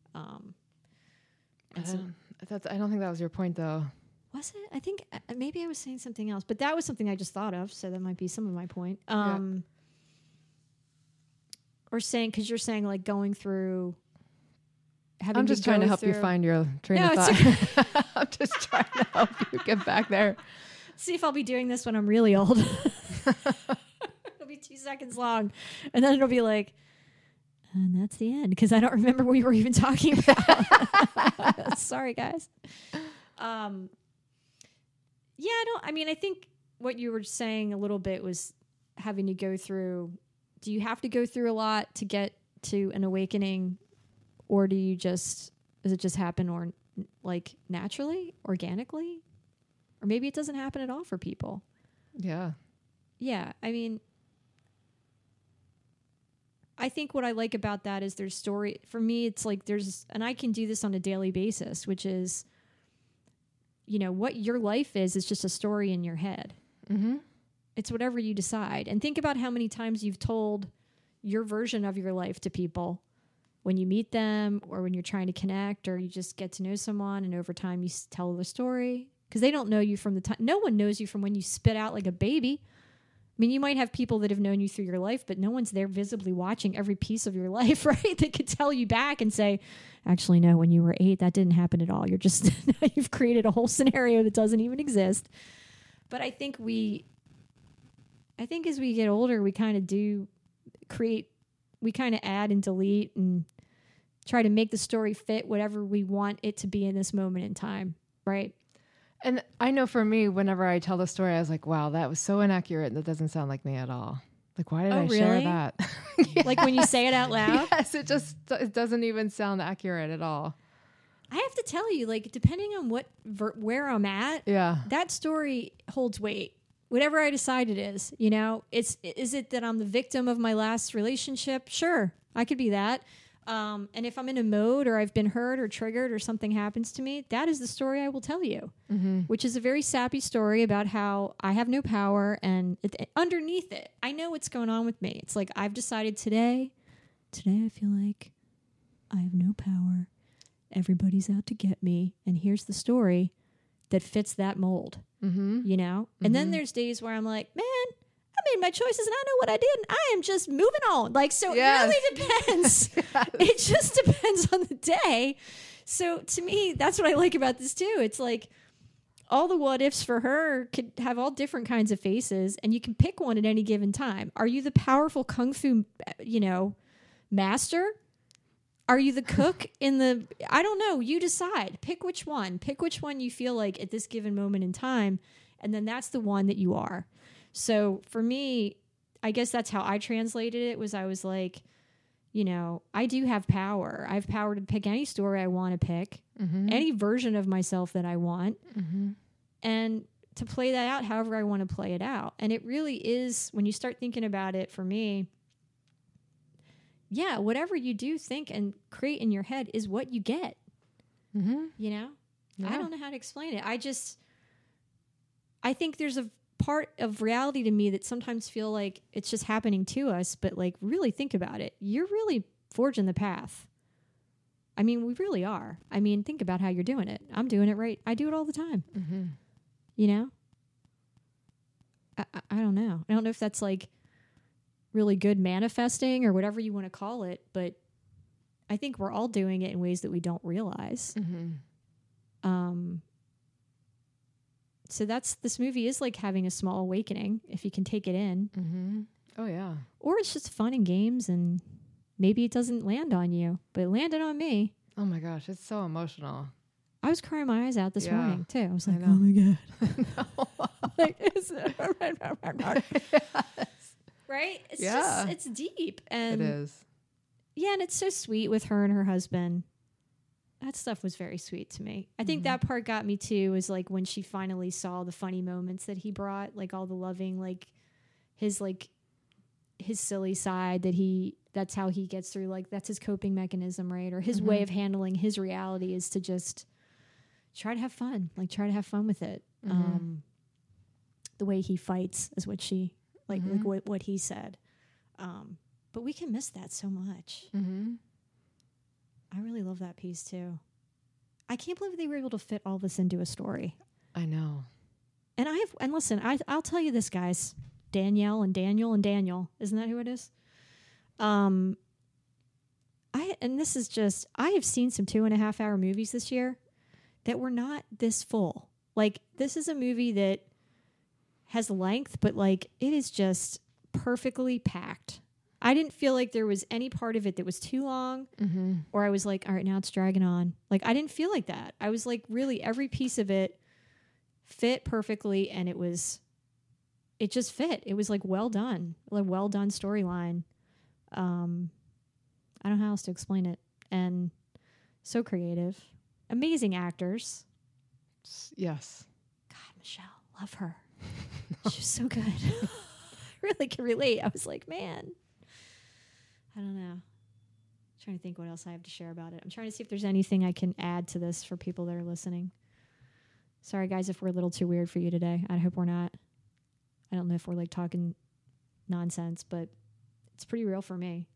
And so, I don't think that was your point, though. was it? I think maybe I was saying something else, but that was something I just thought of, so that might be some of my point. Or saying, because you're saying like going through. I'm just trying to help you find your train of No, thought. I'm just trying to help you get back there. See if I'll be doing this when I'm really old. It'll be 2 seconds long, and then it'll be like, and that's the end, because I don't remember what we were even talking about. Sorry, guys. Yeah, I think what you were saying a little bit was having to go through. Do you have to go through a lot to get to an awakening, or does it just happen, or like naturally, organically, or maybe it doesn't happen at all for people? Yeah. Yeah, I mean, I think what I like about that is there's story. For me, it's like and I can do this on a daily basis, which is, what your life is just a story in your head. Mm-hmm. It's whatever you decide. And think about how many times you've told your version of your life to people when you meet them, or when you're trying to connect, or you just get to know someone, and over time you tell the story, because they don't know you from the time. No one knows you from when you spit out like a baby. I mean, you might have people that have known you through your life, but no one's there visibly watching every piece of your life, right? They could tell you back and say, actually, no, when you were 8, that didn't happen at all. You've created a whole scenario that doesn't even exist. But I think as we get older, we kind of we kind of add and delete and try to make the story fit whatever we want it to be in this moment in time, right? And I know for me, whenever I tell the story, I was like, wow, that was so inaccurate. That doesn't sound like me at all. Like, why did I share really? that? Like when you say it out loud? Yes, it doesn't even sound accurate at all. I have to tell you, like, depending on where I'm at, Yeah. that story holds weight. Whatever I decide it is, is it that I'm the victim of my last relationship? Sure, I could be that. And if I'm in a mode, or I've been hurt or triggered, or something happens to me, that is the story I will tell you, which is a very sappy story about how I have no power. And underneath it, I know what's going on with me. It's like, I've decided today I feel like I have no power. Everybody's out to get me. And here's the story that fits that mold, And then there's days where I'm like, man, I made my choices and I know what I did, and I am just moving on. Like, so Yes. It really depends. It just depends on the day. So to me, that's what I like about this too. It's like, all the what ifs for her could have all different kinds of faces, and you can pick one at any given time. Are you the powerful kung fu, master? Are you the cook in the, I don't know, you decide. Pick which one. Pick which one you feel like at this given moment in time, and then that's the one that you are. So for me, I guess that's how I translated it, was I was like, I do have power. I have power to pick any story I want to pick, any version of myself that I want, and to play that out however I want to play it out. And it really is, when you start thinking about it, for me, yeah, whatever you do think and create in your head is what you get. Yeah. I don't know how to explain it. I think there's a part of reality to me that sometimes feel like it's just happening to us, but like really think about it. You're really forging the path. I mean, we really are. I mean, think about how you're doing it. I'm doing it right. I do it all the time. I don't know. I don't know if that's like really good manifesting or whatever you want to call it, but I think we're all doing it in ways that we don't realize. So this movie is like having a small awakening if you can take it in. Oh yeah. Or it's just fun and games, and maybe it doesn't land on you, but it landed on me. Oh my gosh, it's so emotional. I was crying my eyes out this morning too. I was like, know. oh my God. Like, right? It's just, it's deep. And it is. Yeah, and it's so sweet with her and her husband. That stuff was very sweet to me. I think that part got me too, is like when she finally saw the funny moments that he brought, like all the loving, like his silly side that's how he gets through, like that's his coping mechanism, right? Or his way of handling his reality is to just try to have fun, with it. The way he fights is what she, like what he said. But we can miss that so much. I really love that piece too. I can't believe they were able to fit all this into a story. I know. And listen, I'll tell you this, guys. Danielle and Daniel. Isn't that who it is? I have seen some 2.5 hour movies this year that were not this full. Like, this is a movie that has length, but like it is just perfectly packed. I didn't feel like there was any part of it that was too long, or I was like, all right, now it's dragging on. Like, I didn't feel like that. I was like, really, every piece of it fit perfectly, and it just fit. It was like well done storyline. I don't know how else to explain it. And so creative, amazing actors. Yes. God, Michelle, love her. She's so good. I really can relate. I was like, man, I don't know. I'm trying to think what else I have to share about it. I'm trying to see if there's anything I can add to this for people that are listening. Sorry, guys, if we're a little too weird for you today. I hope we're not. I don't know if we're like talking nonsense, but it's pretty real for me.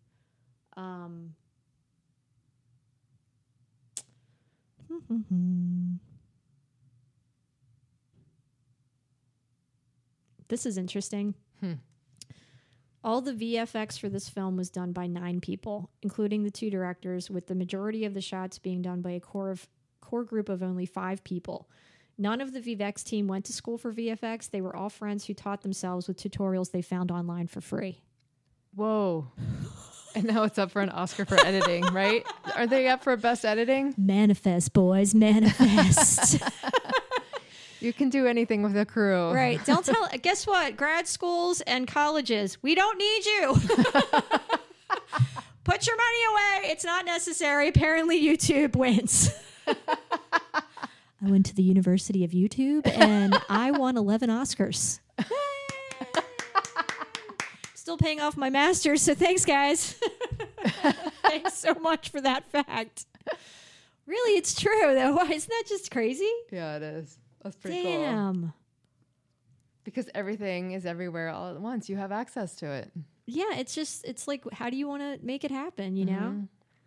This is interesting. All the VFX for this film was done by 9 people, including the 2 directors, with the majority of the shots being done by a core group of only 5 people. None of the VFX team went to school for VFX. They were all friends who taught themselves with tutorials they found online for free. Whoa. And now it's up for an Oscar for editing, right? Are they up for best editing? Manifest, boys, manifest. You can do anything with a crew. Right. Don't tell. Guess what? Grad schools and colleges, we don't need you. Put your money away. It's not necessary. Apparently, YouTube wins. I went to the University of YouTube and I won 11 Oscars. Still paying off my master's, so thanks, guys. Thanks so much for that fact. Really, it's true, though. Isn't that just crazy? Yeah, it is. That's pretty cool. Damn. Because everything is everywhere all at once. You have access to it. Yeah, it's like, how do you want to make it happen, you know?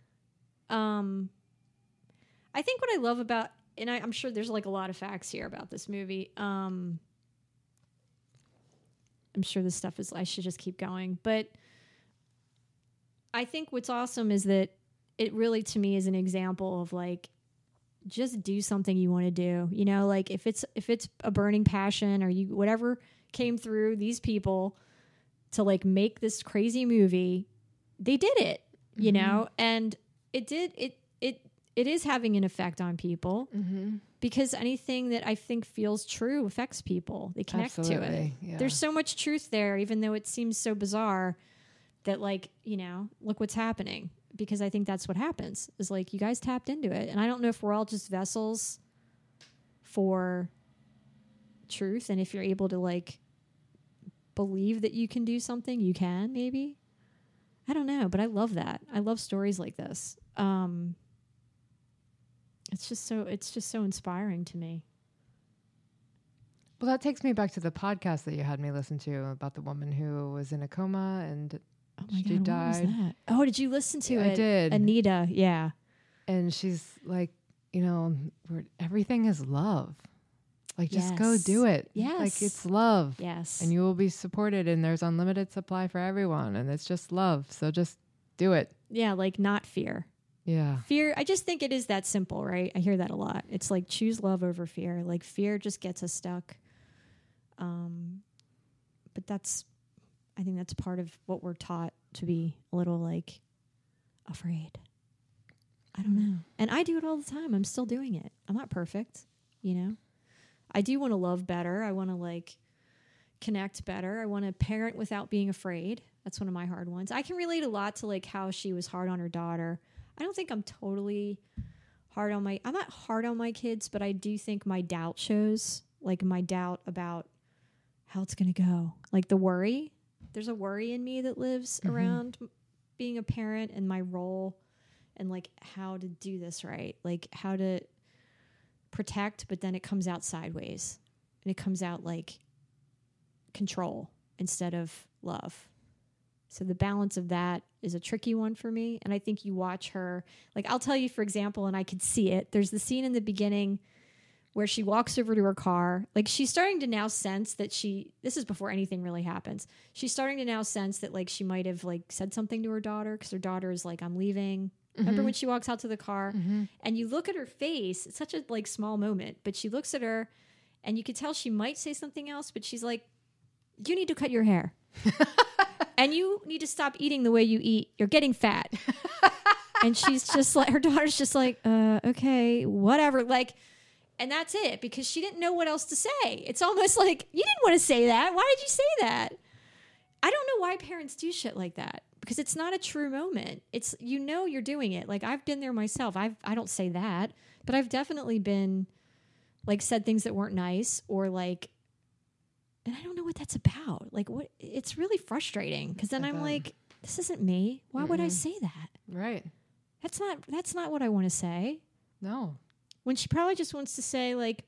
I think what I love about, and I'm sure there's like a lot of facts here about this movie. I'm sure this stuff I should just keep going. But I think what's awesome is that it really, to me, is an example of like just do something you want to do. You know, like if it's a burning passion or you whatever came through these people to like make this crazy movie, they did it, you know, and it is having an effect on people because anything that I think feels true affects people. They connect to it. Yeah. There's so much truth there, even though it seems so bizarre that like, you know, look what's happening. Because I think that's what happens is like you guys tapped into it. And I don't know if we're all just vessels for truth. And if you're able to like believe that you can do something, you can maybe. I don't know, but I love that. I love stories like this. It's just so inspiring to me. Well, that takes me back to the podcast that you had me listen to about the woman who was in a coma and Oh my she God, died. what was that? Oh, did you listen to it? I did. Anita, yeah. And she's like, you know, everything is love. Like, just go do it. Yes. Like, it's love. Yes. And you will be supported, and there's unlimited supply for everyone, and it's just love. So just do it. Yeah, like not fear. Yeah. Fear, I just think it is that simple, right? I hear that a lot. It's like choose love over fear. Like fear just gets us stuck. But I think that's part of what we're taught to be a little like afraid. I don't know. And I do it all the time. I'm still doing it. I'm not perfect, you know? I do want to love better. I want to like connect better. I want to parent without being afraid. That's one of my hard ones. I can relate a lot to like how she was hard on her daughter. I don't think I'm totally I'm not hard on my kids, but I do think my doubt shows, like my doubt about how it's going to go. Like the worry. There's a worry in me that lives around being a parent and my role and like how to do this right. Like how to protect, but then it comes out sideways and it comes out like control instead of love. So the balance of that is a tricky one for me. And I think you watch her, like I'll tell you, for example, and I could see it. There's the scene in the beginning where she walks over to her car. Like she's starting to now sense that this is before anything really happens. She's starting to now sense that like she might have like said something to her daughter because her daughter is like, I'm leaving. Remember when she walks out to the car and you look at her face, it's such a like small moment, but she looks at her and you could tell she might say something else, but she's like, you need to cut your hair. And you need to stop eating the way you eat. You're getting fat. And she's just like, her daughter's just like, okay, whatever. Like, and that's it because she didn't know what else to say. It's almost like, you didn't want to say that. Why did you say that? I don't know why parents do shit like that because it's not a true moment. It's, you know, you're doing it. Like I've been there myself. I don't say that, but I've definitely been like said things that weren't nice or like, and I don't know what that's about. Like what, it's really frustrating because then I'm like, this isn't me. Why would I say that? Right. That's not what I want to say. No. When she probably just wants to say like,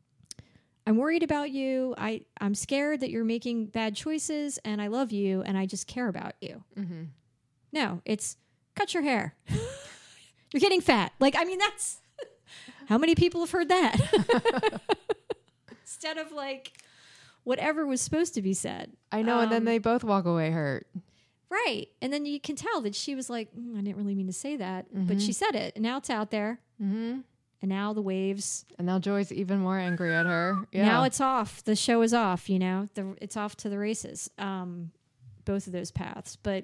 I'm worried about you. I'm scared that you're making bad choices and I love you and I just care about you. Mm-hmm. No, it's cut your hair. You're getting fat. Like, I mean, that's how many people have heard that? Instead of like whatever was supposed to be said. I know. And then they both walk away hurt. Right. And then you can tell that she was like, I didn't really mean to say that, but she said it and now it's out there. Mm-hmm. And now the waves. And now Joy's even more angry at her. Yeah. Now it's off. The show is off, you know. It's off to the races. Both of those paths. But,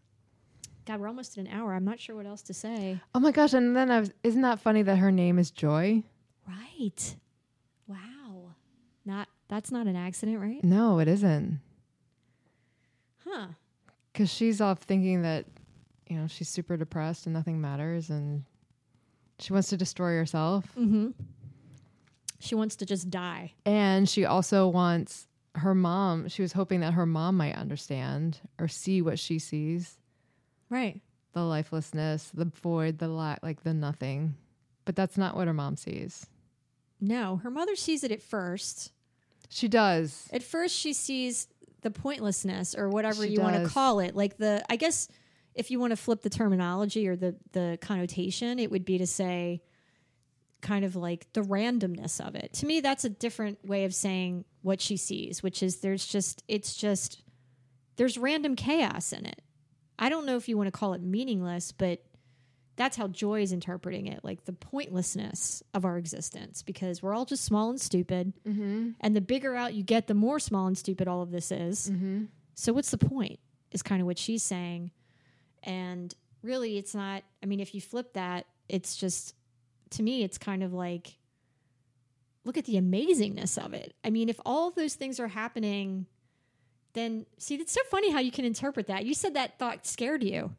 God, we're almost at an hour. I'm not sure what else to say. Oh, my gosh. And then isn't that funny that her name is Joy? Right. Wow. That's not an accident, right? No, it isn't. Huh. Because she's off thinking that, you know, she's super depressed and nothing matters and she wants to destroy herself. Mm-hmm. She wants to just die. And she also wants her mom. She was hoping that her mom might understand or see what she sees. Right. The lifelessness, the void, the nothing. But that's not what her mom sees. No, her mother sees it at first. She does. At first, she sees the pointlessness or whatever She you want to does. call it. Like I guess if you want to flip the terminology or the connotation, it would be to say kind of like the randomness of it. To me, that's a different way of saying what she sees, which is there's random chaos in it. I don't know if you want to call it meaningless, but that's how Joy is interpreting it, like the pointlessness of our existence, because we're all just small and stupid. And the bigger out you get, the more small and stupid all of this is. So what's the point is kind of what she's saying. And really it's not, I mean, if you flip that, it's just, to me, it's kind of like, look at the amazingness of it. I mean, if all of those things are happening, then see, it's so funny how you can interpret that. You said that thought scared you.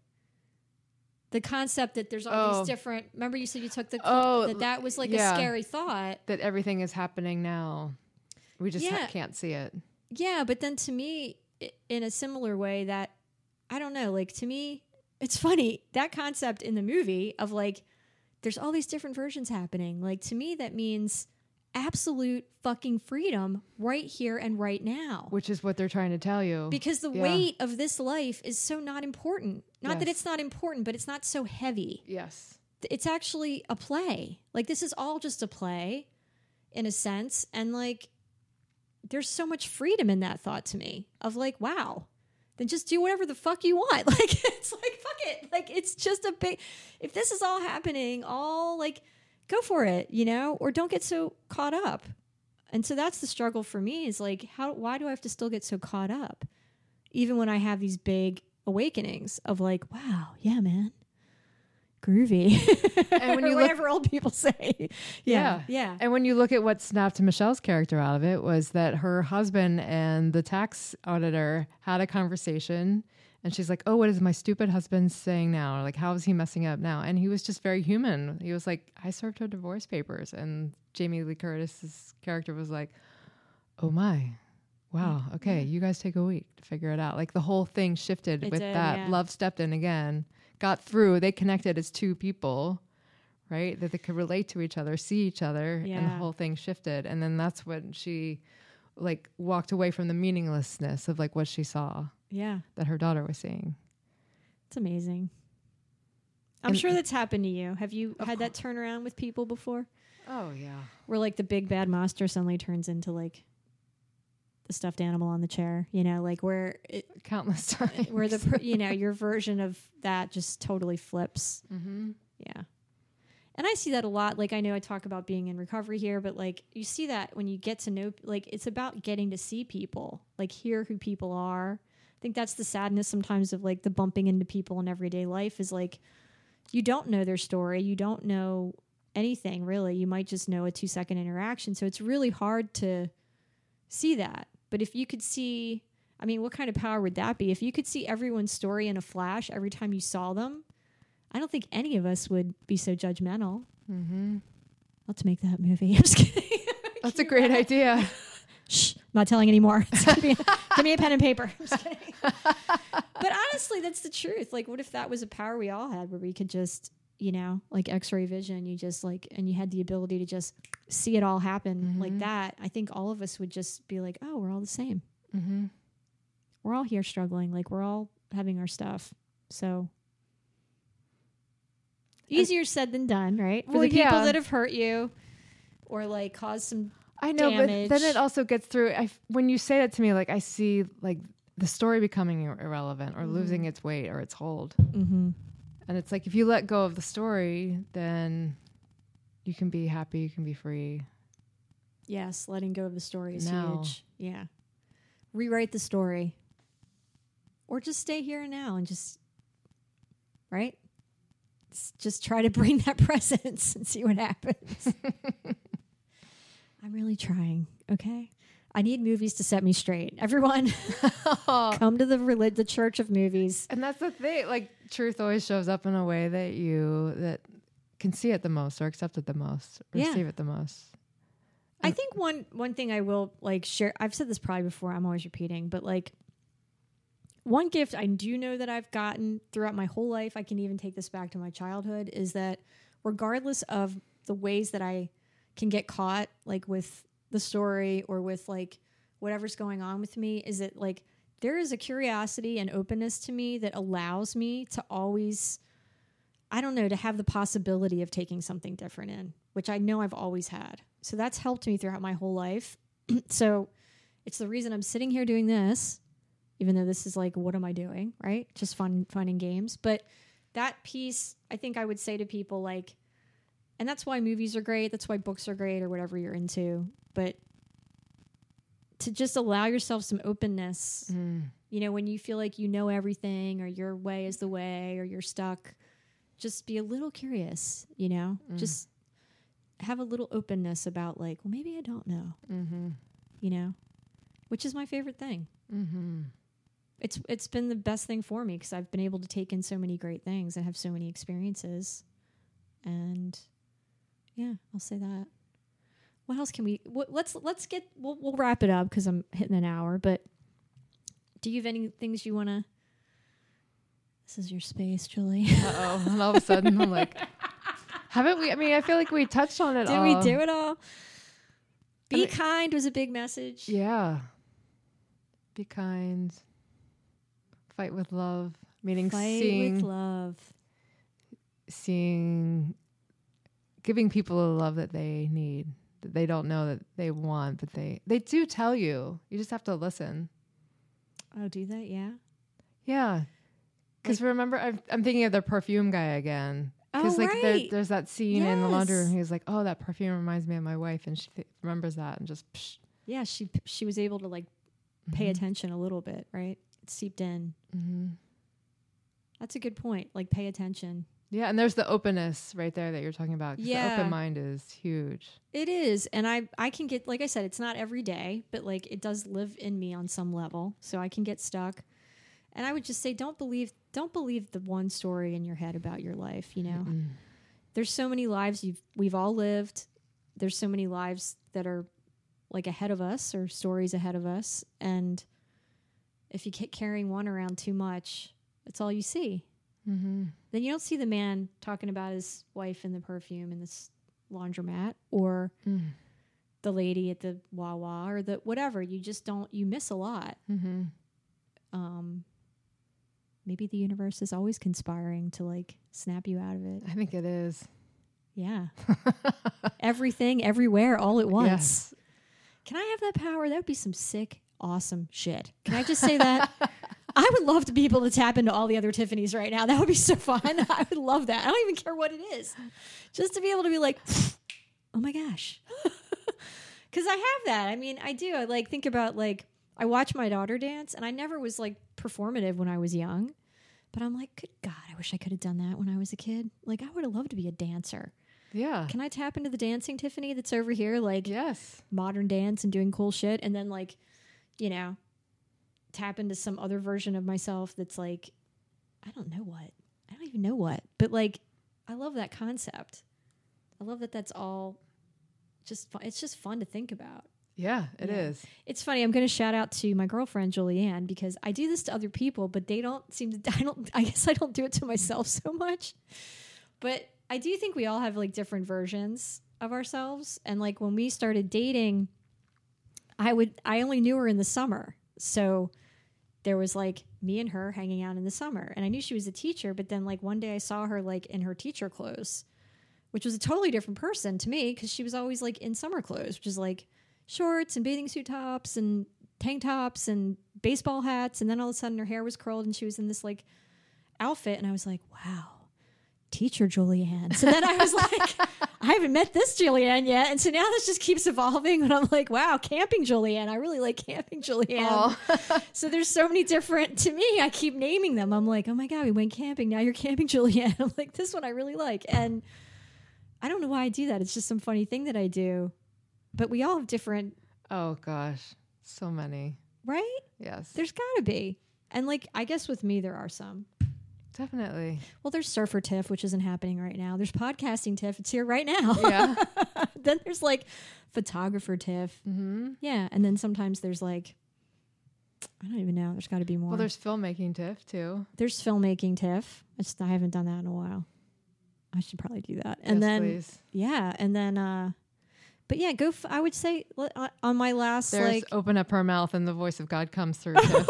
The concept that there's all these different, remember you said you took the, that was like a scary thought. That everything is happening now. We just can't see it. Yeah, but then to me, in a similar way that, I don't know, like to me, it's funny, that concept in the movie of like, there's all these different versions happening. Like to me, that means absolute fucking freedom right here and right now. Which is what they're trying to tell you. Because the weight of this life is so not important. Not that it's not important, but it's not so heavy. Yes. It's actually a play. Like this is all just a play in a sense. And like, there's so much freedom in that thought to me of like, wow, then just do whatever the fuck you want. Like, it's like, fuck it. Like, it's just a big, if this is all happening, all like, go for it, you know, or don't get so caught up. And so that's the struggle for me is like, why do I have to still get so caught up? Even when I have these big awakenings of like, wow, yeah, man, groovy. And when you whatever old people say. Yeah. And when you look at what snapped Michelle's character out of it was that her husband and the tax auditor had a conversation. And she's like, oh, what is my stupid husband saying now? Or like, how is he messing up now? And he was just very human. He was like, I served her divorce papers. And Jamie Lee Curtis's character was like, oh my, wow. Okay. You guys take a week to figure it out. Like the whole thing shifted with that. Yeah. Love stepped in again, got through. They connected as two people, right? That they could relate to each other, see each other. And the whole thing shifted. And then that's when she like walked away from the meaninglessness of like what she saw. Yeah. That her daughter was seeing. It's amazing. I'm sure that's happened to you. Have you had that turnaround with people before? Oh, yeah. Where like the big bad monster suddenly turns into like the stuffed animal on the chair, you know, like where it countless times. Where the, you know, your version of that just totally flips. Yeah. And I see that a lot. Like I know I talk about being in recovery here, but like you see that when you get to know, like it's about getting to see people, like hear who people are. I think that's the sadness sometimes of like the bumping into people in everyday life is like, you don't know their story. You don't know anything really. You might just know a 2-second interaction. So it's really hard to see that. But if you could see, I mean, what kind of power would that be? If you could see everyone's story in a flash every time you saw them, I don't think any of us would be so judgmental. Let's make that movie. I'm just kidding. That's a great idea. Shh, not telling anymore. Give me a pen and paper. I'm just kidding. But honestly, that's the truth. Like, what if that was a power we all had where we could just, you know, like X-ray vision, you just like, and you had the ability to just see it all happen like that. I think all of us would just be like, oh, we're all the same. We're all here struggling. Like we're all having our stuff. So easier said than done, right? For the people that have hurt you or like caused some damage. But then it also gets through. When you say that to me, like I see like the story becoming irrelevant or losing its weight or its hold. And it's like, if you let go of the story, then you can be happy, you can be free. Yes, letting go of the story is huge. Yeah. Rewrite the story. Or just stay here and now and just, right? Just try to bring that presence and see what happens. I'm really trying, okay? I need movies to set me straight. Everyone, come to the church of movies. And that's the thing. Like, truth always shows up in a way that can see it the most or accept it the most, receive it the most. I think one thing I will like share, I've said this probably before, I'm always repeating, but like one gift I do know that I've gotten throughout my whole life, I can even take this back to my childhood, is that regardless of the ways that I can get caught, like with the story or with like whatever's going on with me, is that like there is a curiosity and openness to me that allows me to always, I don't know, to have the possibility of taking something different in, which I know I've always had. So that's helped me throughout my whole life. So it's the reason I'm sitting here doing this, even though this is like, what am I doing? Right? Just fun and games. But that piece, I think I would say to people like, and that's why movies are great. That's why books are great or whatever you're into. But to just allow yourself some openness, you know, when you feel like you know everything or your way is the way or you're stuck, just be a little curious, you know, just have a little openness about like, well, maybe I don't know, you know, which is my favorite thing. It's been the best thing for me because I've been able to take in so many great things and have so many experiences. And yeah, I'll say that. What else can we? Let's get. We'll wrap it up because I'm hitting an hour. But do you have any things you want to? This is your space, Julie. Uh-oh. And all of a sudden, I'm like, haven't we? I mean, I feel like we touched on it all. Did we do it all? Be kind was a big message. Yeah. Be kind. Fight with love. Meaning Fight with love. Giving people the love that they need, that they don't know that they want, but they do tell you. You just have to listen. Oh, do they? Yeah. Yeah. Because remember, I'm thinking of the perfume guy again. Because there's that scene in the laundry room. He's like, "Oh, that perfume reminds me of my wife," and she remembers that, and just psh. Yeah, she was able to like pay attention a little bit, right? It seeped in. That's a good point. Like pay attention. Yeah, and there's the openness right there that you're talking about. 'Cause the open mind is huge. It is, and I can get, like I said, it's not every day, but like it does live in me on some level, so I can get stuck. And I would just say, don't believe the one story in your head about your life. You know, there's so many lives we've all lived. There's so many lives that are like ahead of us or stories ahead of us, and if you keep carrying one around too much, that's all you see. Then you don't see the man talking about his wife and the perfume in this laundromat or the lady at the Wawa or the whatever. You just don't, you miss a lot. Maybe the universe is always conspiring to like snap you out of it. I think it is. Yeah. Everything, everywhere, all at once. Yes. Can I have that power? That would be some sick, awesome shit. Can I just say that? I would love to be able to tap into all the other Tiffany's right now. That would be so fun. I would love that. I don't even care what it is. Just to be able to be like, oh my gosh. Because I have that. I mean, I do. I like think about like, I watch my daughter dance and I never was like performative when I was young. But I'm like, good God, I wish I could have done that when I was a kid. Like, I would have loved to be a dancer. Yeah. Can I tap into the dancing Tiffany that's over here? Like, yes, modern dance and doing cool shit. And then like, you know, tap into some other version of myself that's like, I don't even know what, but like, I love that concept. I love that that's all just fun. It's just fun to think about. Yeah, it is. It's funny. I'm going to shout out to my girlfriend, Julianne, because I do this to other people, but they don't seem to, I guess I don't do it to myself so much, but I do think we all have like different versions of ourselves. And like when we started dating, I only knew her in the summer. So there was like me and her hanging out in the summer, and I knew she was a teacher, but then like one day I saw her like in her teacher clothes, which was a totally different person to me because she was always like in summer clothes, which is like shorts and bathing suit tops and tank tops and baseball hats. And then all of a sudden her hair was curled and she was in this like outfit. And I was like, wow, teacher Julianne. So then I was like, I haven't met this Julianne yet. And so now this just keeps evolving. And I'm like, wow, camping Julianne. I really like camping Julianne. So there's so many different, to me, I keep naming them. I'm like, oh my God, we went camping. Now you're camping Julianne. I'm like, this one I really like. And I don't know why I do that. It's just some funny thing that I do. But we all have different. Oh gosh, so many. Right? Yes. There's got to be. And like, I guess with me, there are some. Definitely. Well, there's surfer Tiff, which isn't happening right now. There's podcasting Tiff. It's here right now. Yeah. Then there's like photographer Tiff. Yeah. And then sometimes there's like, I don't even know. There's got to be more. Well, there's filmmaking Tiff too. There's filmmaking Tiff. I haven't done that in a while. I should probably do that. And yes, then, please. Yeah. And then, but yeah, I would say on my last, there's like, open up her mouth and the voice of God comes through. Tiff.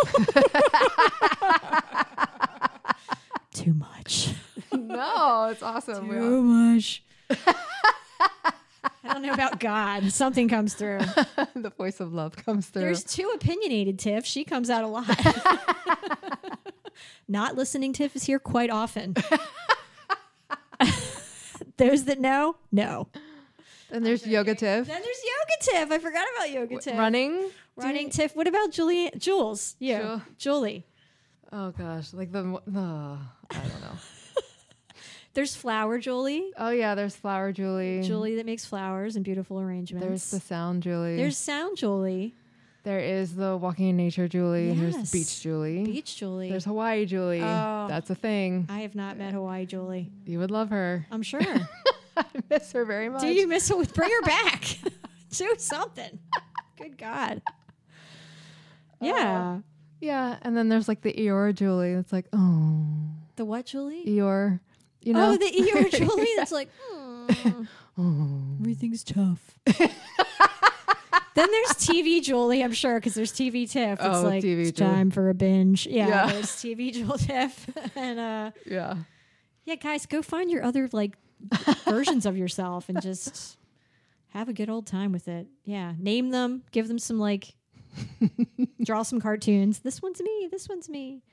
Too much. No, it's awesome. Too much. I don't know about God. Something comes through. The voice of love comes through. There's too opinionated Tiff. She comes out a lot. Not listening Tiff is here quite often. Those that know. And there's Yoga Tiff. Then there's Yoga Tiff. I forgot about Yoga Tiff. Running Tiff. What about Jules? Yeah, Jul- Julie. Oh gosh, like the I don't know. There's Flower Julie. Oh yeah, there's Flower Julie. Julie that makes flowers and beautiful arrangements. There's the Sound Julie. There's Sound Julie. There is the Walking in Nature Julie. Yes. There's Beach Julie. Beach Julie. There's Hawaii Julie. Oh. That's a thing. I have not met Hawaii Julie. You would love her. I'm sure. I miss her very much. Do you miss her? Bring her back. Do something. Good God. Yeah. Yeah, and then there's like the Eeyore Julie. It's like, oh, The what Julie? Eeyore. You know? Oh, the Eeyore Julie. It's like, everything's tough. Then there's TV Julie, I'm sure, because there's TV Tiff. It's Oh, like, TV it's Julie. time for a binge. Yeah, Yeah. there's TV Julie Tiff. And Yeah. yeah, guys, go find your other like versions of yourself and just have a good old time with it. Yeah, name them, give them some like, draw some cartoons. This one's me. This one's me.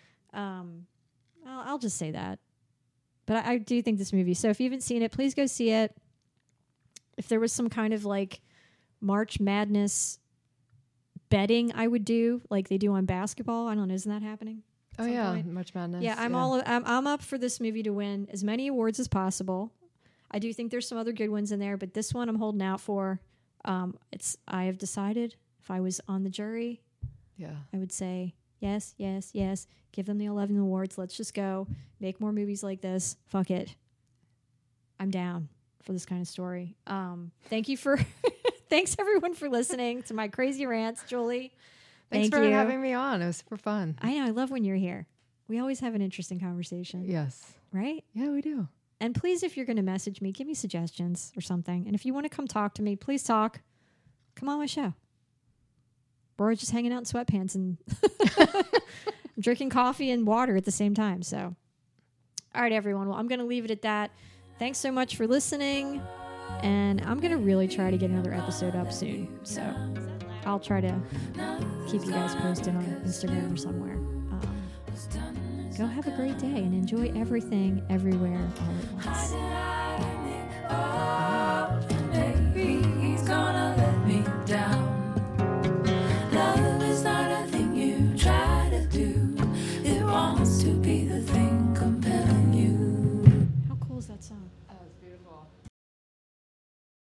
I'll just say that. But I do think this movie. So if you haven't seen it, please go see it. If there was some kind of like March Madness betting, I would do like they do on basketball. I don't know. Isn't that happening? Oh some yeah, point? March Madness. Yeah, I'm up for this movie to win as many awards as possible. I do think there's some other good ones in there, but this one I'm holding out for. I have decided if I was on the jury, Yeah. I would say yes, yes, yes. Give them the 11 awards. Let's just go make more movies like this. Fuck it. I'm down for this kind of story. Thank you for thanks everyone for listening to my crazy rants, Julie. Thanks Thank for you. having me on. It was super fun. I know. I love when you're here. We always have an interesting conversation, Yes. right? Yeah, we do. And please, if you're going to message me, give me suggestions or something. And if you want to come talk to me, please talk. Come on my show. We're just hanging out in sweatpants and drinking coffee and water at the same time. So, all right, everyone. Well, I'm going to leave it at that. Thanks so much for listening. And I'm going to really try to get another episode up soon. So I'll try to keep you guys posted on Instagram or somewhere. Go have a great day and enjoy everything, everywhere, all at once.